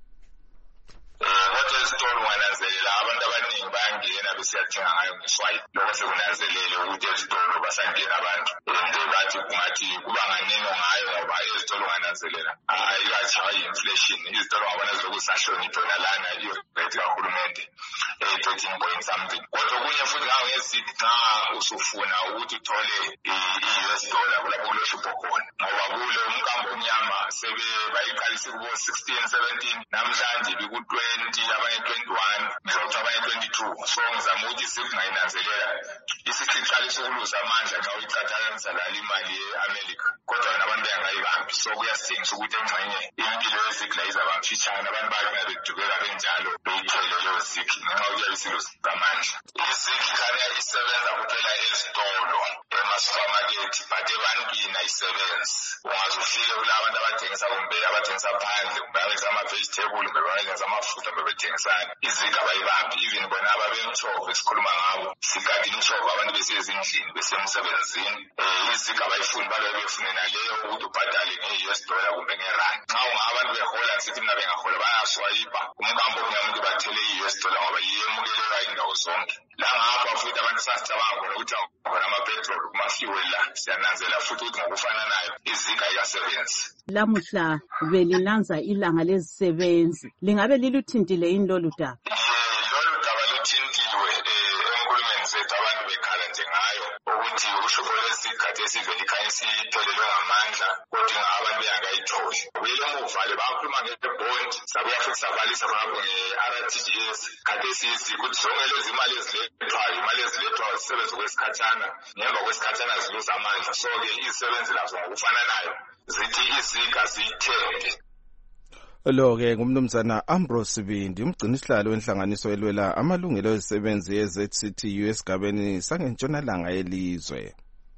Siyathenga ngayo ngeswipe lokho sekunanzelele ukuthi ezitolo basangena abantu and bathi kungathi kuba nganeno ngayo ngoba ezitolo ngananzelela ayikatshaya i-inflation, izitolo ngabona zilokusashona idola lana irate kahulumende thirteen point something. Kodwa kunye futhi ngangesithi xa usufuna ukuthi uthole i-U S dollar kulapho kulohlupho khona ngoba kule umkambo omnyama sebe bayiqalise kubo sixteen seventeen, namhlanje biku-twenty, abanye twenty-one, ngizokuthi abanye twenty-two. So ngizama ukuthi sikungayinanzelela isiqalisa ukuluza amandla xa uyicathanisa lala imali ye-America, kodwa nabantu bengayibambi. So kuyasingisa ukuthi engxenye impilo yezigla izaba mfitshane, abantu babe bedubeka benjalo beyithele leyo zigi ngenxa yokuthi yabisiluza amandla. Izigi khanya isebenza kuphela ezitolo ema-supermarket, but ebantwini ayisebenzi. Ungaze ufike kula abantu abathengisa kumbe abathengisa phandle kumbe abathengisa ama-vegetable kumbe abathengisa amafutha kumbe bethengisana, izigi abayibambi. Even bona ababemchova esikhuluma ngabo sigade imchova abantu besezindlini besemsebenzini, izigi abayifuni balobe befunena leyo ukuthi ubhadale nge-U S dollar kumbe ngerandi. Nxa ungabantu behola nsithi mina bengahola bayaswayipa umkambo omnyama ukuthi bathele i-U S dollar ngoba yemukeleka indawo zonke. La ngapha futhi abantu sasicabanga khona ukuthi khona ama-petrol kuma-fuel la siyananzela futhi ukuthi ngokufananayo izigi ayikasebenzi. Lamuhla belinanza ilanga lezisebenzi, lingabe liluthintile yini lolu daba? Lolu daba luthintiwe enkulumeni zethu, abantu bekhala nje ngayo ukuthi uhlupho lwesikhathi esivele ikhanya siphelelwe ngamandla kodwa abantu bengakayitholi. Kuyile muva le bakhuluma nge-bond, sabuya futhi sabalisa khonapho nge-R T G S. Khathesi ukuthi zonke lezi imali ezilethwayo, imali ezilethwayo zisebenza kwesikhatshana, ngemva kwesikhatshana ziluza amandla. So-ke izisebenzi lazo ngokufananayo zithi izigi aziyithenge. Lo-ke ngumnumzana Ambrose Sibindi, umgcinisihlalo wenhlanganiso elwela amalungelo ezisebenzi ye-Z C T U esigabeni sangentshonalanga elizwe.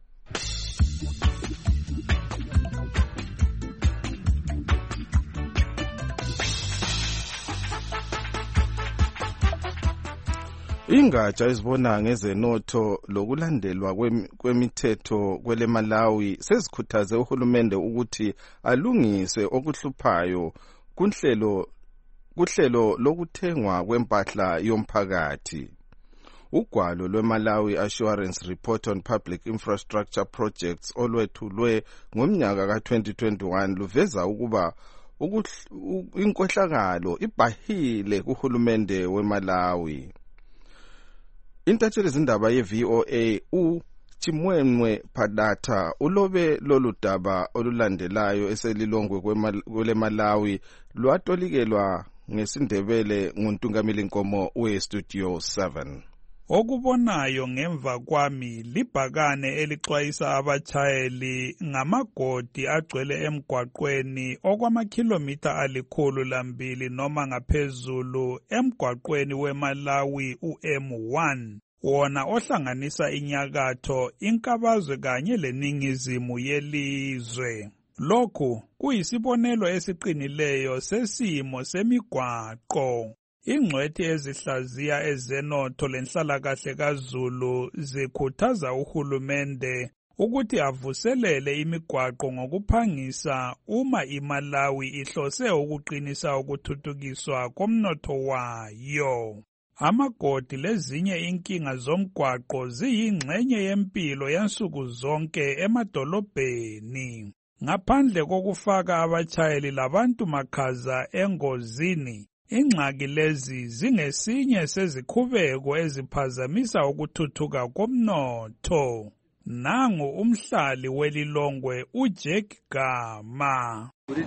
Ingatsha ezibona ngezenotho lokulandelwa kwemithetho kwele Malawi sezikhuthaze uhulumende ukuthi alungise okuhluphayo kunhlelo kuhlelo lokuthengwa kwempahla yomphakathi. Ugwalo lwe-Malawi Assurance Report on Public Infrastructure Projects olwethulwe ngomnyaka ka twenty twenty-one luveza ukuba inkohlakalo ibhahile kuhulumende weMalawi. Intatheli zindaba ye-V O A u Chimwemwe Phadatha ulobe lolu daba olulandelayo eselilongwe kwele Malawi lwatolikelwa ngesindebele nguNtungameli Nkomo we-Studio seven. Okubonayo ngemva kwami libhakane elixwayisa abatshayeli ngamagodi agcwele emgwaqweni okwamakhilomitha alikhulu lambili noma ngaphezulu emgwaqweni weMalawi u M one, wona ohlanganisa inyakatho, inkabazwe kanye leningizimu yelizwe. Lokhu kuyisibonelo esiqinileyo sesimo semigwaqo. Ingcwethi ezihlaziya ezenotho lenhlalakahle kaZulu zikhuthaza uhulumende ukuthi avuselele imigwaqo ngokuphangisa uma iMalawi ihlose ukuqinisa ukuthuthukiswa komnotho wayo. Amagodi lezinye inkinga zomgwaqo ziyingxenye yempilo yansuku zonke emadolobheni. Ngaphandle kokufaka abatshayeli labantu makhaza engozini, ingxaki lezi zingesinye sezikhubeko eziphazamisa ukuthuthuka komnotho. Nangu umhlali welilongwe uJack Gama.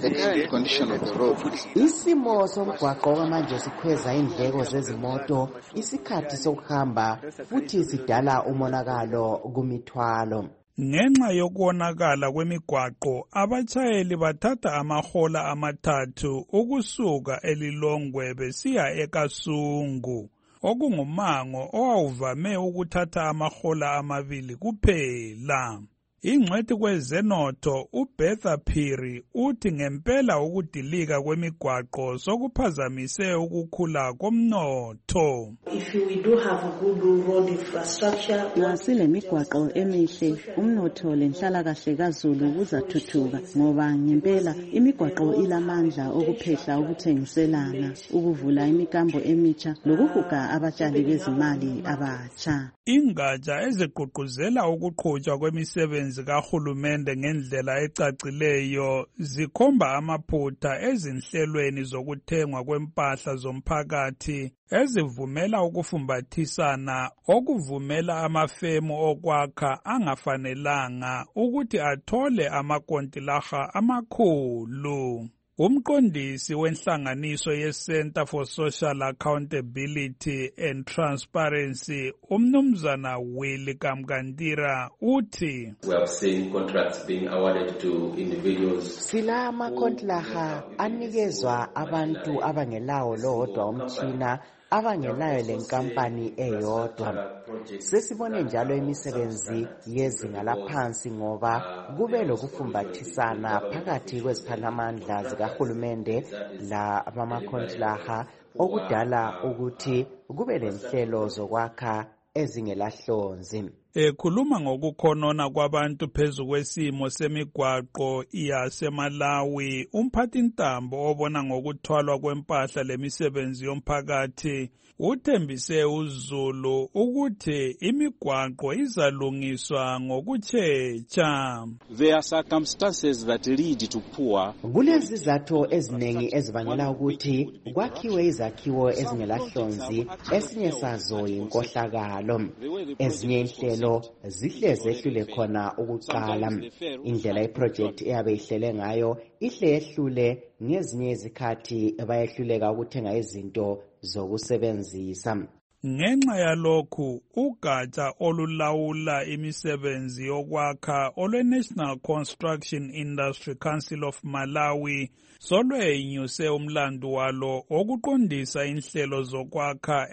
Isimo somgwaqo kwamanje sikhweza indleko zezimoto, isikhathi sokuhamba futhi sidala umonakalo kumithwalo. Ngenxa yokuwonakala kwemigwaqo, abatshayeli bathatha amahola amathathu ukusuka elilongwe besiya eKasungu, okungumango owawuvame ukuthatha amahola amabili kuphela. Ingcwethi kwezenotho uBetha Phiri uthi ngempela ukudilika kwemigwaqo sokuphazamise ukukhula komnotho. If we do have a good road infrastructure, nxa silemigwaqo emihle, umnotho lenhlalakahle kaZulu kuzathuthuka ngoba ngempela imigwaqo ilamandla okuphehla ukuthengiselana, ukuvula imikambo emitsha lokuhuga abatshali bezimali abatsha. Ingatsha ezigqugquzela ukuqhutshwa kwemisebenzi kahulumende ngendlela ecacileyo zikhomba amaphutha ezinhlelweni zokuthengwa kwempahla zomphakathi ezivumela ukufumbathisana, okuvumela amafemu okwakha angafanelanga ukuthi athole amakontilaha amakhulu. Umqondisi wenhlanganiso ye-Center for Social Accountability and Transparency, umnumzana Willie Kamkandira, uthi, We have seen contracts being awarded to individuals. Sila amakontilaha anikezwa abantu abangelawo lodwa umtshina abangelayo lenkampani eyodwa. Sesibone njalo imisebenzi yezinga laphansi ngoba kube lokufumbathisana phakathi kweziphathamandla zikahulumende la abamakontilaha okudala ukuthi kube lenhlelo zokwakha ezingelahlonzi. Ekhuluma ngokukhonona kwabantu phezu kwesimo semigwaqo yaseMalawi, umphathintambo obona ngokuthwalwa kwempahla lemisebenzi yomphakathi uthembise uZulu ukuthi imigwaqo izalungiswa ngokutshetsha. There are circumstances that lead to poor. Kulezizathu eziningi ezibangela ukuthi kwakhiwe izakhiwo ezingelahlonzi, esinye sazo yinkohlakalo. Ezinye inhlelo zihle zehlule khona ukuqala. Indlela iproject eyabe ihlele ngayo ihle yehlule, ngezinye izikhathi bayehluleka ukuthenga izinto zokusebenzisa. Ngenxa yalokhu, ugatsha olulawula imisebenzi yokwakha olwe-National Construction Industry Council of Malawi solwenyuse umlandu walo okuqondisa inhlelo zokwakha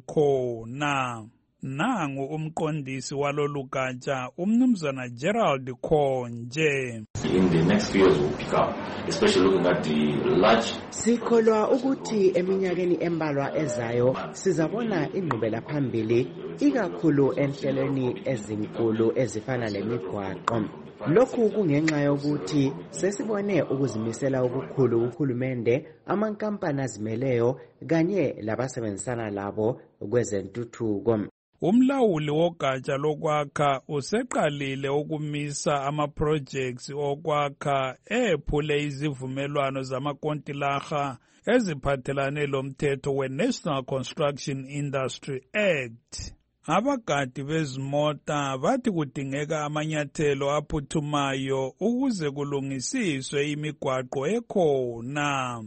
ezikhona. Nangu umqondisi walolu gatsha umnumzana Gerald Konje. In the next few years will pick up, especially looking at the large. Sikholwa ukuthi eminyakeni embalwa ezayo sizabona ingqubela phambili ikakhulu enhlelweni ezinkulu ezifana lemigwaqo. Lokhu kungenxa yokuthi sesibone ukuzimisela okukhulu kuhulumende, amankampani azimeleyo kanye labasebenzisana labo kwezentuthuko. Umlawuli wogatsha lokwakha useqalile ukumisa ama-projects okwakha ephule izivumelwano zamakontilaha eziphathelane lomthetho we-National Construction Industry Act. Abagadi bezimota bathi kudingeka amanyathelo aphuthumayo ukuze kulungisiswe imigwaqo ekhona.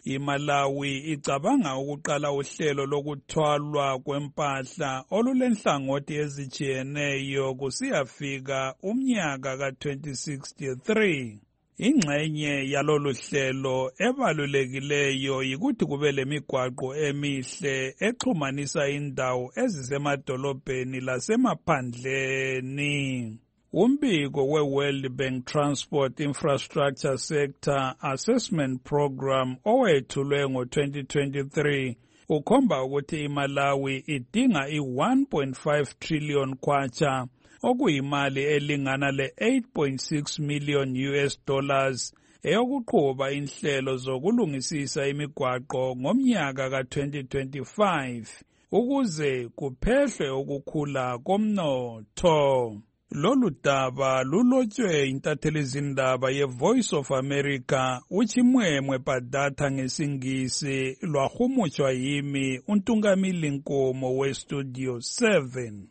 iMalawi icabanga ukuqala uhlelo lokuthwalwa kwempahla olulenhlangothi ezitshiyeneyo kusiyafika umnyaka ka twenty sixty-three. Ingxenye yalolu hlelo ebalulekileyo yikuthi kube lemigwaqo emihle exhumanisa indawo ezisemadolobheni lasemaphandleni. Umbiko we-World Bank Transport Infrastructure Sector Assessment Program owethulwe ngo twenty twenty-three ukhomba ukuthi iMalawi idinga i-one point five trillion kwacha okuyimali elingana le-eight point six million U S dollars eyokuqhuba inhlelo zokulungisisa imigwaqo ngomnyaka ka-twenty twenty-five ukuze kuphehlwe ukukhula komnotho. Lolu daba lulotshwe intathelizindaba ye-Voice of America uchimwemwe Padatha ngesingisi lwahumushwa yimi uNtungamili Nkomo we-Studio seven.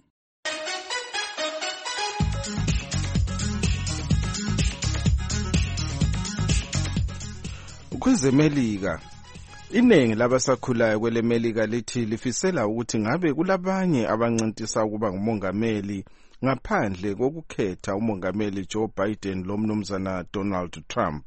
Kwezemelika iningi labasakhulayo kwelemelika lithi lifisela ukuthi ngabe kulabanye abancintisa ukuba ngumongameli ngaphandle kokukhetha umongameli Joe Biden lo mnumzana Donald Trump.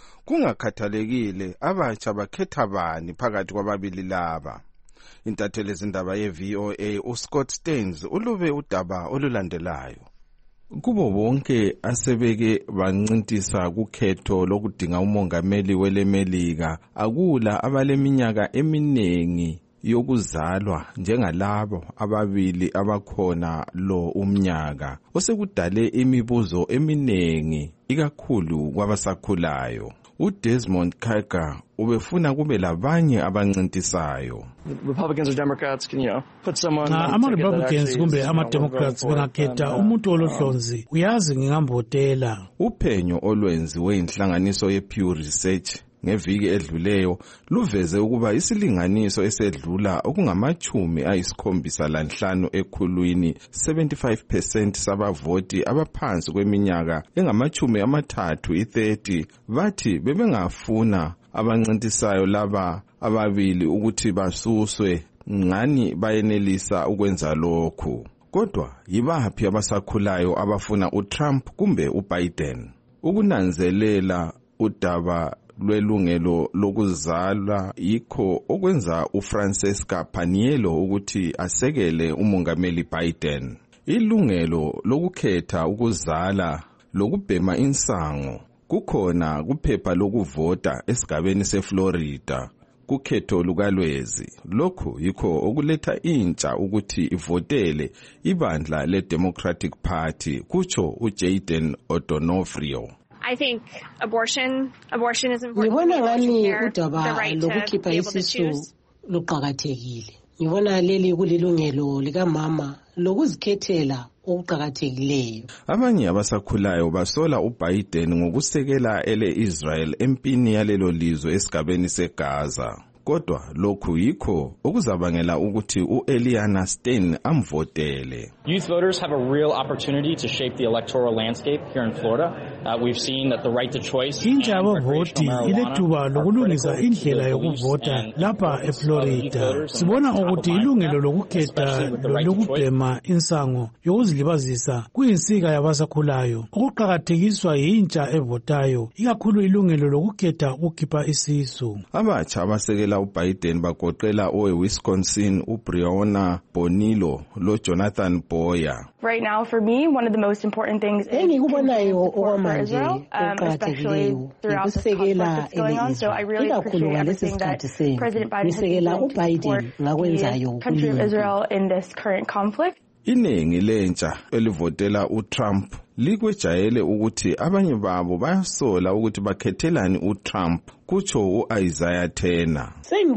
Kungakhathalekile abatsha bakhetha bani phakathi kwababili laba. Intathelizindaba ye-V O A uScott Stearns ulube udaba olulandelayo. Kubo bonke asebeke bancintisa kukhetho lokudinga umongameli welemelika akula abaleminyaka eminengi yokuzalwa njengalabo ababili abakhona lo umnyaka osekudale imibuzo eminengi ikakhulu kwabasakhulayo. uDesmond Kaka ubefuna kube labanye abancintisayo. Republicans or Democrats can, you know, put someone na ama Republicans kumbe ama Democrats bengakhetha umuntu olohlonzi uyazi ngingambotela. Uphenyo olwenziwe inhlanganiso ye-Pew Research ngeviki edluleyo luveze ukuba isilinganiso esedlula okungamachumi ayisikhombisa lanhlanu ekhulwini seventy-five percent sabavoti abaphansi kweminyaka engamachumi amathathu i-thirty bathi bebengafuna abancintisayo laba ababili ukuthi basuswe ngani bayenelisa ukwenza lokhu. Kodwa yibaphi abasakhulayo abafuna uTrump kumbe uBiden? Ukunanzelela udaba lwelungelo lokuzala yikho okwenza uFrancesca Paniello ukuthi asekele umongameli Biden. Ilungelo lokukhetha ukuzala lokubhema insango kukhona kuphepha lokuvota esigabeni seFlorida kukhetho lukalwezi. Lokhu yikho okuletha intsha ukuthi ivotele ibandla leDemocratic Party kutsho uJayden O'Donofrio. I think abortion, abortion is important. Ngibona ngani udaba lokukhipha isisu luqhakathekile. Ngibona leli kulilungelo likamama lokuzikhethela okuqhakathekileyo. Abanye abasakhulayo basola uBiden ngokusekela ele Israel empini yalelo lizwe esigabeni seGaza. Kodwa lokhu yikho okuzabangela ukuthi uEliana Stein amvotele. Youth voters have a real opportunity to shape the electoral landscape here in Florida. Uh, we've seen that the right to choice intsha abavoti ilethuba lokulungisa indlela yokuvota lapha eFlorida. Sibona ukuthi ilungelo lokukhetha lokubhema insango yokuzilibazisa kuyinsika yabasakhulayo okuqhakathekiswa yintsha evotayo ikakhulu ilungelo lokukhetha ukukhipha isisu. Abatsha abasekela uBiden bagoqela oweWisconsin uBreonna Bonillo lo Jonathan Boyer. Right now, for me, one of the most important things is support for Israel, um, especially throughout this conflict that's going on. So I really appreciate everything that President Biden has done to support the country of Israel in this current conflict. Iningi lentsha elivotela uTrump likwejayele ukuthi abanye babo bayasola ukuthi bakhethelani uTrump kutsho uIsaiah Turner.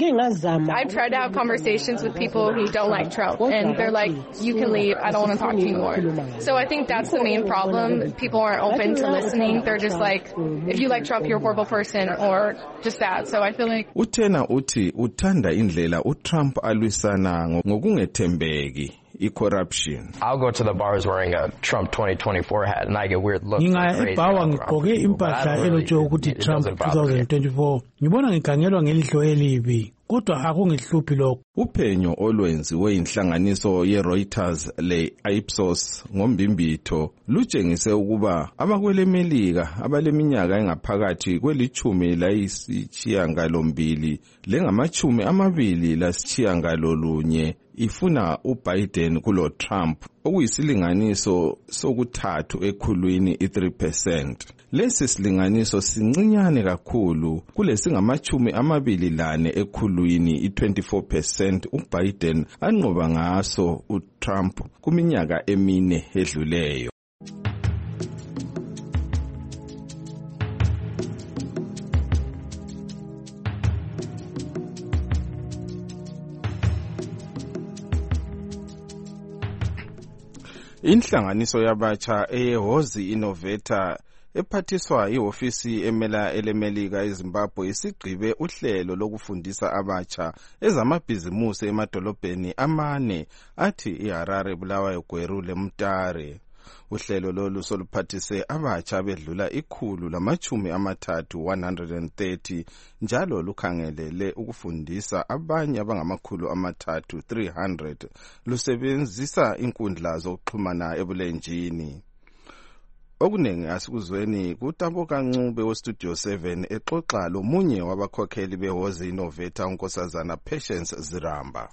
I've tried to have conversations with people who don't like Trump and they're like, you can leave, I don't want to talk to you anymore. So I think that's the main problem. People aren't open to listening. They're just like, if you like Trump, you're a horrible person or just that. So I feel like uTurner uthi uthanda indlela uTrump alwisana ngokungethembeki. Corruption. I'll go to the bars wearing a Trump twenty twenty-four hat and I get weird looks. Ngingaya ebawa ngigqoke impahla elotsho ukuthi Trump twenty twenty-four. Ngibona ngikhangelwa ngelihlo elibi. Kodwa akungihluphi lokho. Uphenyo olwenziwe inhlanganiso yeReuters le Ipsos ngombimbitho lutshengise ukuba abakwelemelika abaleminyaka engaphakathi kwelichumi layisishiyangalombili lengamachumi amabili lasishiyangolunye ifuna uBiden kulo Trump okuyisilinganiso sokuthathu ekhulwini i three percent. Lesi silinganiso sincinyane kakhulu kulesingamachumi amabili lane ekhulwini i-twenty-four percent uBiden anqoba ngaso uTrump kuminyaka emine edluleyo. Inhlanganiso yabatsha eyeHozi Innovator ephathiswa ihofisi emela elemelika eZimbabwe isigqibe uhlelo lokufundisa abatsha ezamabhizimusi emadolobheni amane athi iHarare, Bulawayo, Gweru leMutare. Uhlelo lolu soluphathise abatsha bedlula ikhulu lamachumi amathathu one hundred thirty njalo lukhangelele ukufundisa abanye abangamakhulu amathathu three hundred lusebenzisa inkundla zokuxhumana ebulenjini. Okunengi asikuzweni kuTaboka Ncube weStudio seven exoxa lomunye wabakhokheli beHozi Innovator uNkosazana Patience Ziramba.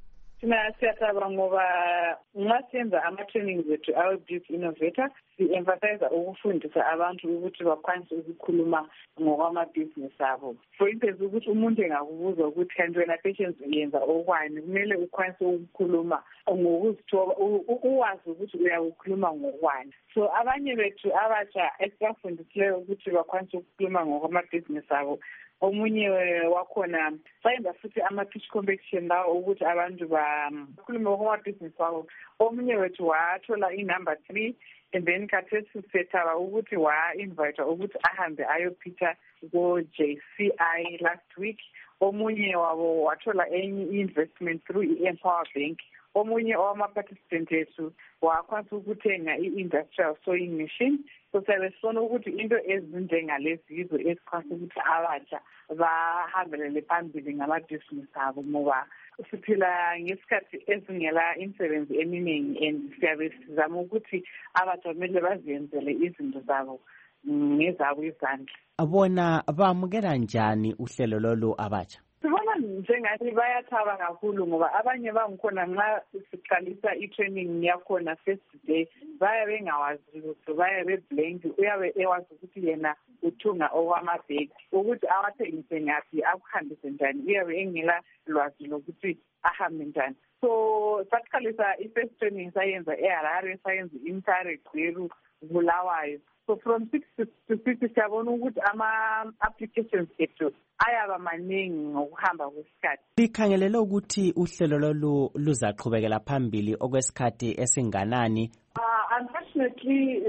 Sina siyataba ngoba nxa senza ama-trainings ethu awe-Youth Innovator si-emphasize ukufundisa abantu ukuthi bakwanise ukukhuluma ngokwamabhizinisi abo. For instance, ukuthi umuntu engakubuza ukuthi kanti wena Patience uyenza okwani, kumele ukwanise ukukhuluma ngokuzithoba, uwazi ukuthi uyakukhuluma ngokwani. So abanye bethu abatsha esibafundisileyo ukuthi bakwanise ukukhuluma ngokwamabhizinisi abo, omunye wakhona sayenza futhi ama-pitch competition lawo ukuthi abantu bakhulume ngokwamabhizinisi wabo. Omunye wethu wathola i-number three and then khathesi sethaba ukuthi wa-invite ukuthi ahambe ayopitha ko-J C I last week. Omunye wabo wathola enye investment through i-Empower Bank. Omunye owama-participant ethu wakwanisa ukuthenga i-industrial sewing machine. So siyabe sifuna ukuthi into ezinjengalezi yizo ezikwanisa ukuthi abatsha bahambelele phambili ngamabhizinisi abo ngoba siphila ngesikhathi ezingela imisebenzi eminingi and siyabe sizama ukuthi abatsha kumele baziyenzele izinto zabo ngezabo izandla. Bona bamukela njani uhlelo lolu abatsha? Sibona njengathi bayathaba kakhulu ngoba abanye bangikhona nxa siqalisa i-training yakhona first day baya bengawazi lutho, baya beblank. Uyabe ewazi ukuthi yena uthunga okwamabhegi ukuthi awathengise ngaphi akuhambise njani, uyabe engela lwazi lokuthi ahambe njani. So saqalisa i-first training sayenza eHarare, sayenza iMutare, Gweru, Bulawayo. So from six to six siyabona ukuthi ama-applications ethu ayaba maningi ngokuhamba kwesikhathi. Likhangelele ukuthi uhlelo lolu luzaqhubekela phambili okwesikhathi esinganani? Uh, unfortunately,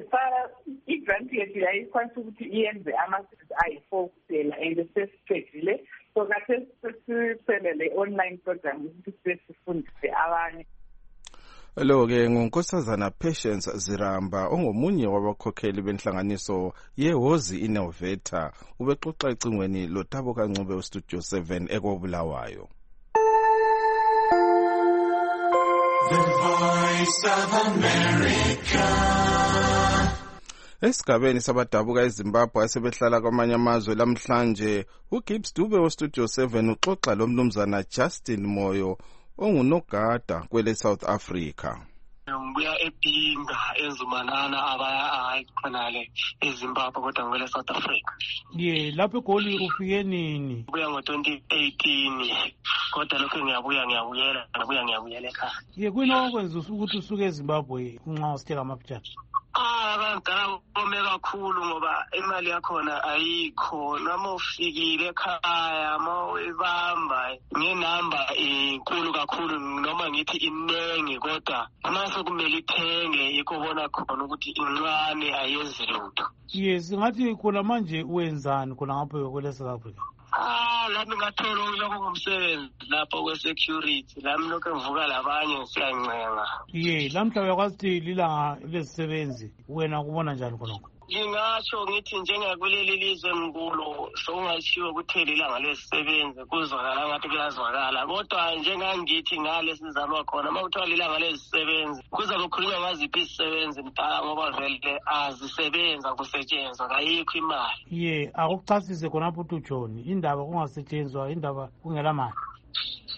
i-grant yethu yayikwanisa ukuthi iyenze ama-six ayi-four kuphela and sesiqedile. So khathesi sesiselele online program ukuthi sesifundise abanye. Lo ke nguNkosazana Patience Ziramba ongomunye wabakhokheli benhlanganiso yeHozi Innovator ubexoxa ecingweni loTaboka Ncube weStudio seven ekobulawayo. The Voice of America. Esigabeni sabadabuka eZimbabwe asebehlala kwamanye amazwe lamhlanje uGibbs Dube weStudio seven uxoxa lomnumzana Justin Moyo ongunogada kwele South Africa. Ngibuya ePinga eZumanana abaya khonale eZimbabwe kodwa ngwele South Africa. Ye lapho eGoli ufike nini? Ngibuya ngo twenty eighteen kodwa lokho ngiyabuya ngiyabuyela ngibuya ngiyabuyela ekhaya. Ye kwini okwenza ukuthi usuke eZimbabwe nxa usithela amapitshana? Ah, abantwana bome kakhulu ngoba imali yakhona ayikho, noma ufikile ekhaya mawuyibamba ngenamba inkulu kakhulu noma ngithi inengi kodwa mase kumele ithenge ikubona khona ukuthi incane ayenzi lutho. Yes, ngathi khona manje wenzani khona ngapha kwele South Africa? Ah, lami ngathola lokho ngomsebenzi lapho kwe-security, lami lokho ngivuka labanye siyancenga. Ye, lamhla uyakwazi ukuthi lilanga lesisebenzi wena kubona njani khonokho? Ngingatsho ngithi njengakuleli lizwe ngikulo sokungashiwo ukuthi lilanga lesisebenzi kuzwakala ngathi kuyazwakala, kodwa njengangithi ngale sizalwa khona uma kuthiwa lilanga lesisebenzi kuza kukhulunywa ngaziphi izisebenzi mdala ngoba vele azisebenza kusetshenzwa kayikho imali. Ye, akuchasise khonapho uthi uJohn indaba kungasetshenzwa indaba kungela mali.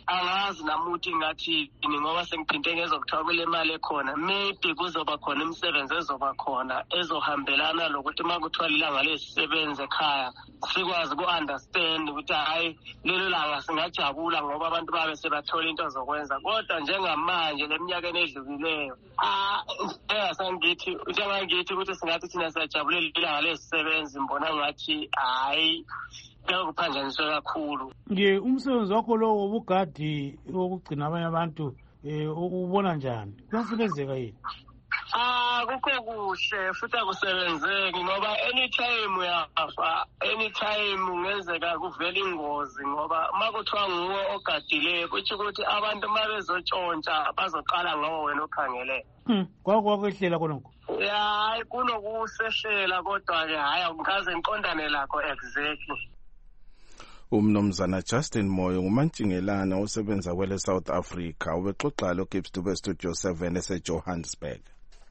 angazi namuthi ngathi ngoba sengiphinte ngezokuthiwa kule mali ekhona maybe kuzoba khona imisebenzi ezoba khona ezohambelana lokuthi uma kuthiwa lilanga lesisebenzi ekhaya sikwazi ku-understand ukuthi hayi lelo langa singajabula ngoba abantu babe sebathola into zokwenza kodwa njengamanje leminyakeni edlulileyo ah njengasangithi njengangithi ukuthi singathi thina siyajabulela ilanga lesisebenzi mbona ngathi hayi kuphanjaniswe kakhulu. Nje umsebenzi wakho lo wobugadi wokugcina abanye abantu eh ubona njani? Kuyasebenzeka yini? Ah kukho kuhle futhi akusebenzeki ngoba anytime uyafa anytime ungenzeka kuvela ingozi ngoba makuthiwa nguwe ogadileyo kuthi ukuthi abantu mabezotshontsha bazoqala ngawo wena okhangele. Hmm kwakho kwehlela konoko. Ya kunokusehlela kodwa ke hayi angikaze ngiqondane lakho exactly. Umnomzana Justin Moyo ngumantshingelana osebenza kwele South Africa ubexoxa lo Gibbs Dube Studio seven ese Johannesburg.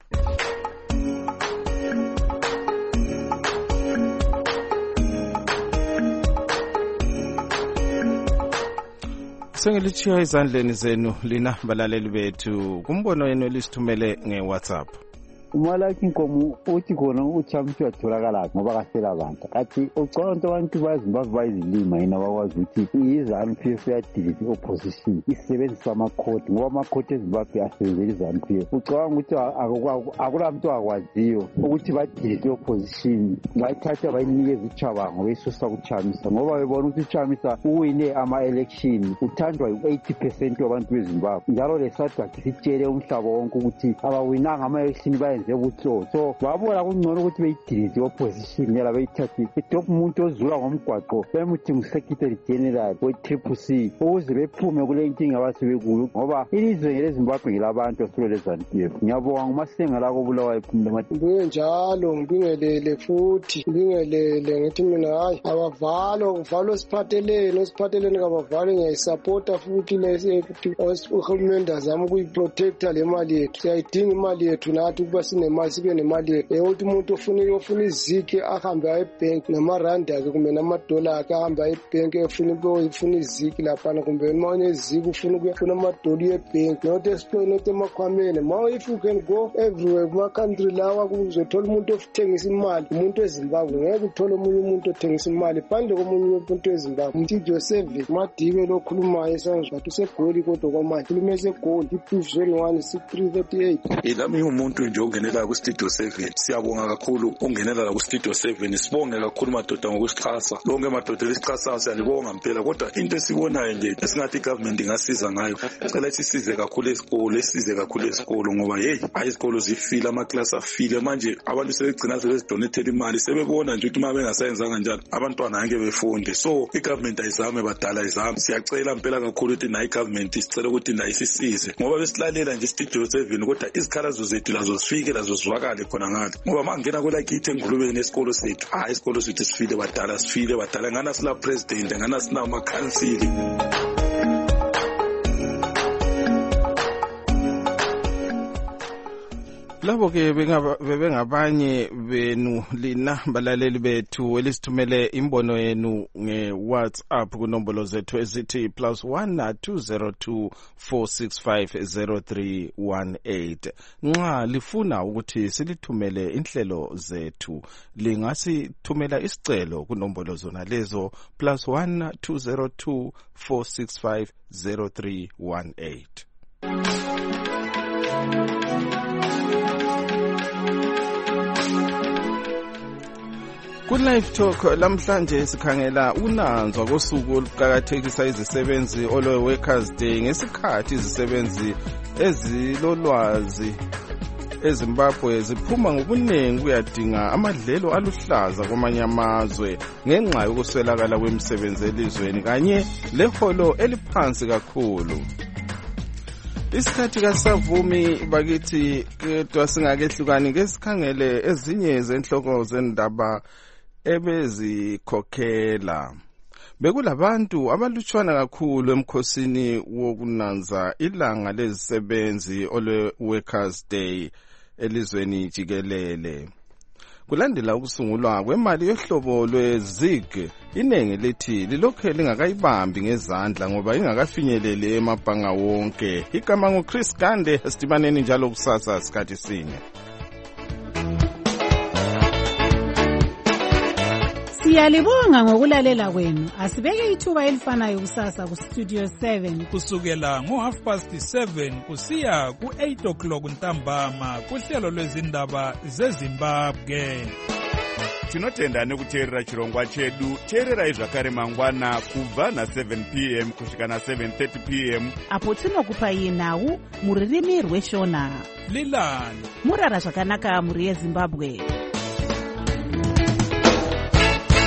Sengilichiya izandleni zenu lina balaleli bethu kumbono wenu elisithumele ngeWhatsApp. Umalaki inkomo uthi khona uchamthi watholakala ngoba kasela abantu athi ucona abantu bazimbabwe bayizilima yena bakwazi ukuthi izanu P F yadilite opposition isebenzisa amakhoti ngoba amakhoti eZimbabwe asebenzela izanu P F ucona ukuthi akulamuntu akwaziyo ukuthi badilite opposition bayithatha bayinikeza uChabango besusa kuChamisa ngoba bebona ukuthi uChamisa uwine ama election uthandwa u-eighty percent wabantu beZimbabwe njalo lesathu sitshele umhlaba wonke ukuthi abawinanga ama election baye ukuthi so babona kungcono ukuthi beyidilise opposition yala beyithathi idop umuntu ozula ngomgwaqo bemuthi ngu-secretary general we-triple C ukuze bephume kule inkinga abasebekuyo ngoba ilizwe ngeleZimbabwe ngelabantu asuke lezanu P F. Ngiyabonga ngumasenga la kobulawayo phumule mati ngibe njalo ngibingelele futhi ngibingelele ngithi mina hayi abavalo uvalo siphathelene osiphathelene kabavalo ngiyayisupporta futhi lesi uhulumende azama ukuyiprotecta le mali yethu siyayidinga imali yethu nathi ukuba sinemali sibe nemali yethu ukuthi umuntu ofuna ofuna iziki ahambe aye bank namarandi akhe kumbe namadola akhe ahambe aye bank efuna ukufuna iziki lapha kumbe uma uneziki ufuna ukufuna amadoli ebank not explain not emakhwameni ma if you can go everywhere kuma country lawa kuzothola umuntu othengisa imali umuntu eZimbabwe ngeke uthole umunye umuntu othengisa imali phandle komunye umuntu eZimbabwe umuntu Joseph Madibe lokhulumayo esanje bathi segoli kodwa kwamanje khuluma esegoli two zero one six three three eight ilami umuntu nje ongenela ku Studio seven siyabonga kakhulu ongenela la ku Studio seven sibonge kakhulu madoda ngokusixhasa lonke madoda lesixhasa siyalibonga impela kodwa into esibonayo nje esingathi government ingasiza ngayo cela isize kakhulu esikolo esize kakhulu esikolo ngoba hey ayizikolo zifile ama class afile manje abantu sebegcina sebezidonate imali sebebona nje ukuthi uma bengasayenza kanjalo abantwana ngeke befunde so igovernment ayizame badala izame siyacela impela kakhulu ukuthi nayi government isicela ukuthi nayi sisize ngoba besilalela nje Studio seven kodwa izikhalazo zethu lazo sifike lazo zwakale khona ngale ngoba mangena kwelakithi engulubeni esikolo sethu hayi isikolo sethu sifile badala sifile badala ngana sila president ngana sina ama council. Labo ke bebengabanye benu lina balaleli bethu elisithumele imbono yenu ngeWhatsApp kunombolo zethu ezithi plus one two zero two four six five zero three one eight. Nxa lifuna ukuthi silithumele inhlelo zethu lingasithumela isicelo kunombolo zona lezo plus one two zero two four six five zero three one eight. Ku-Live Talk lamhlanje sikhangela unanzwa kosuku oluqakathekisa izisebenzi olwe Workers Day ngesikhathi izisebenzi ezilolwazi eZimbabwe ziphuma ngobuningi kuyadinga amadlelo aluhlaza kwamanye amazwe ngenxa yokuswelakala kwemisebenzi elizweni kanye leholo eliphansi kakhulu. Isikhathi kasavumi bakithi kedwa singakehlukani ngesikhangele ezinye zenhloko zendaba ebezikhokhela. Bekulabantu abalutshwana kakhulu emkhosini wokunanza ilanga lezisebenzi olwe Workers Day elizweni jikelele. Kulandela ukusungulwa kwemali yohlobo lweZig Inenge lithi lilokhe lingakayibambi ngezandla ngoba ingakafinyeleli emabhanga wonke. Igama nguChris Gande, sidibaneni njalo kusasa sikhathi sinye. Siyalibonga ngokulalela kwenu. Asibeke ithuba elifanayo kusasa ku Studio seven kusukela ngo half past seven kusiya ku eight o'clock ntambama kuhlelo lwezindaba zeZimbabwe. Tinotenda nekuteerera chirongwa chedu. Teererai zvakare mangwana kubva na seven p m kusvika na seven thirty p m apo tinokupai nhau muririmi rweshona. Lilani murara zvakanaka muri yeZimbabwe.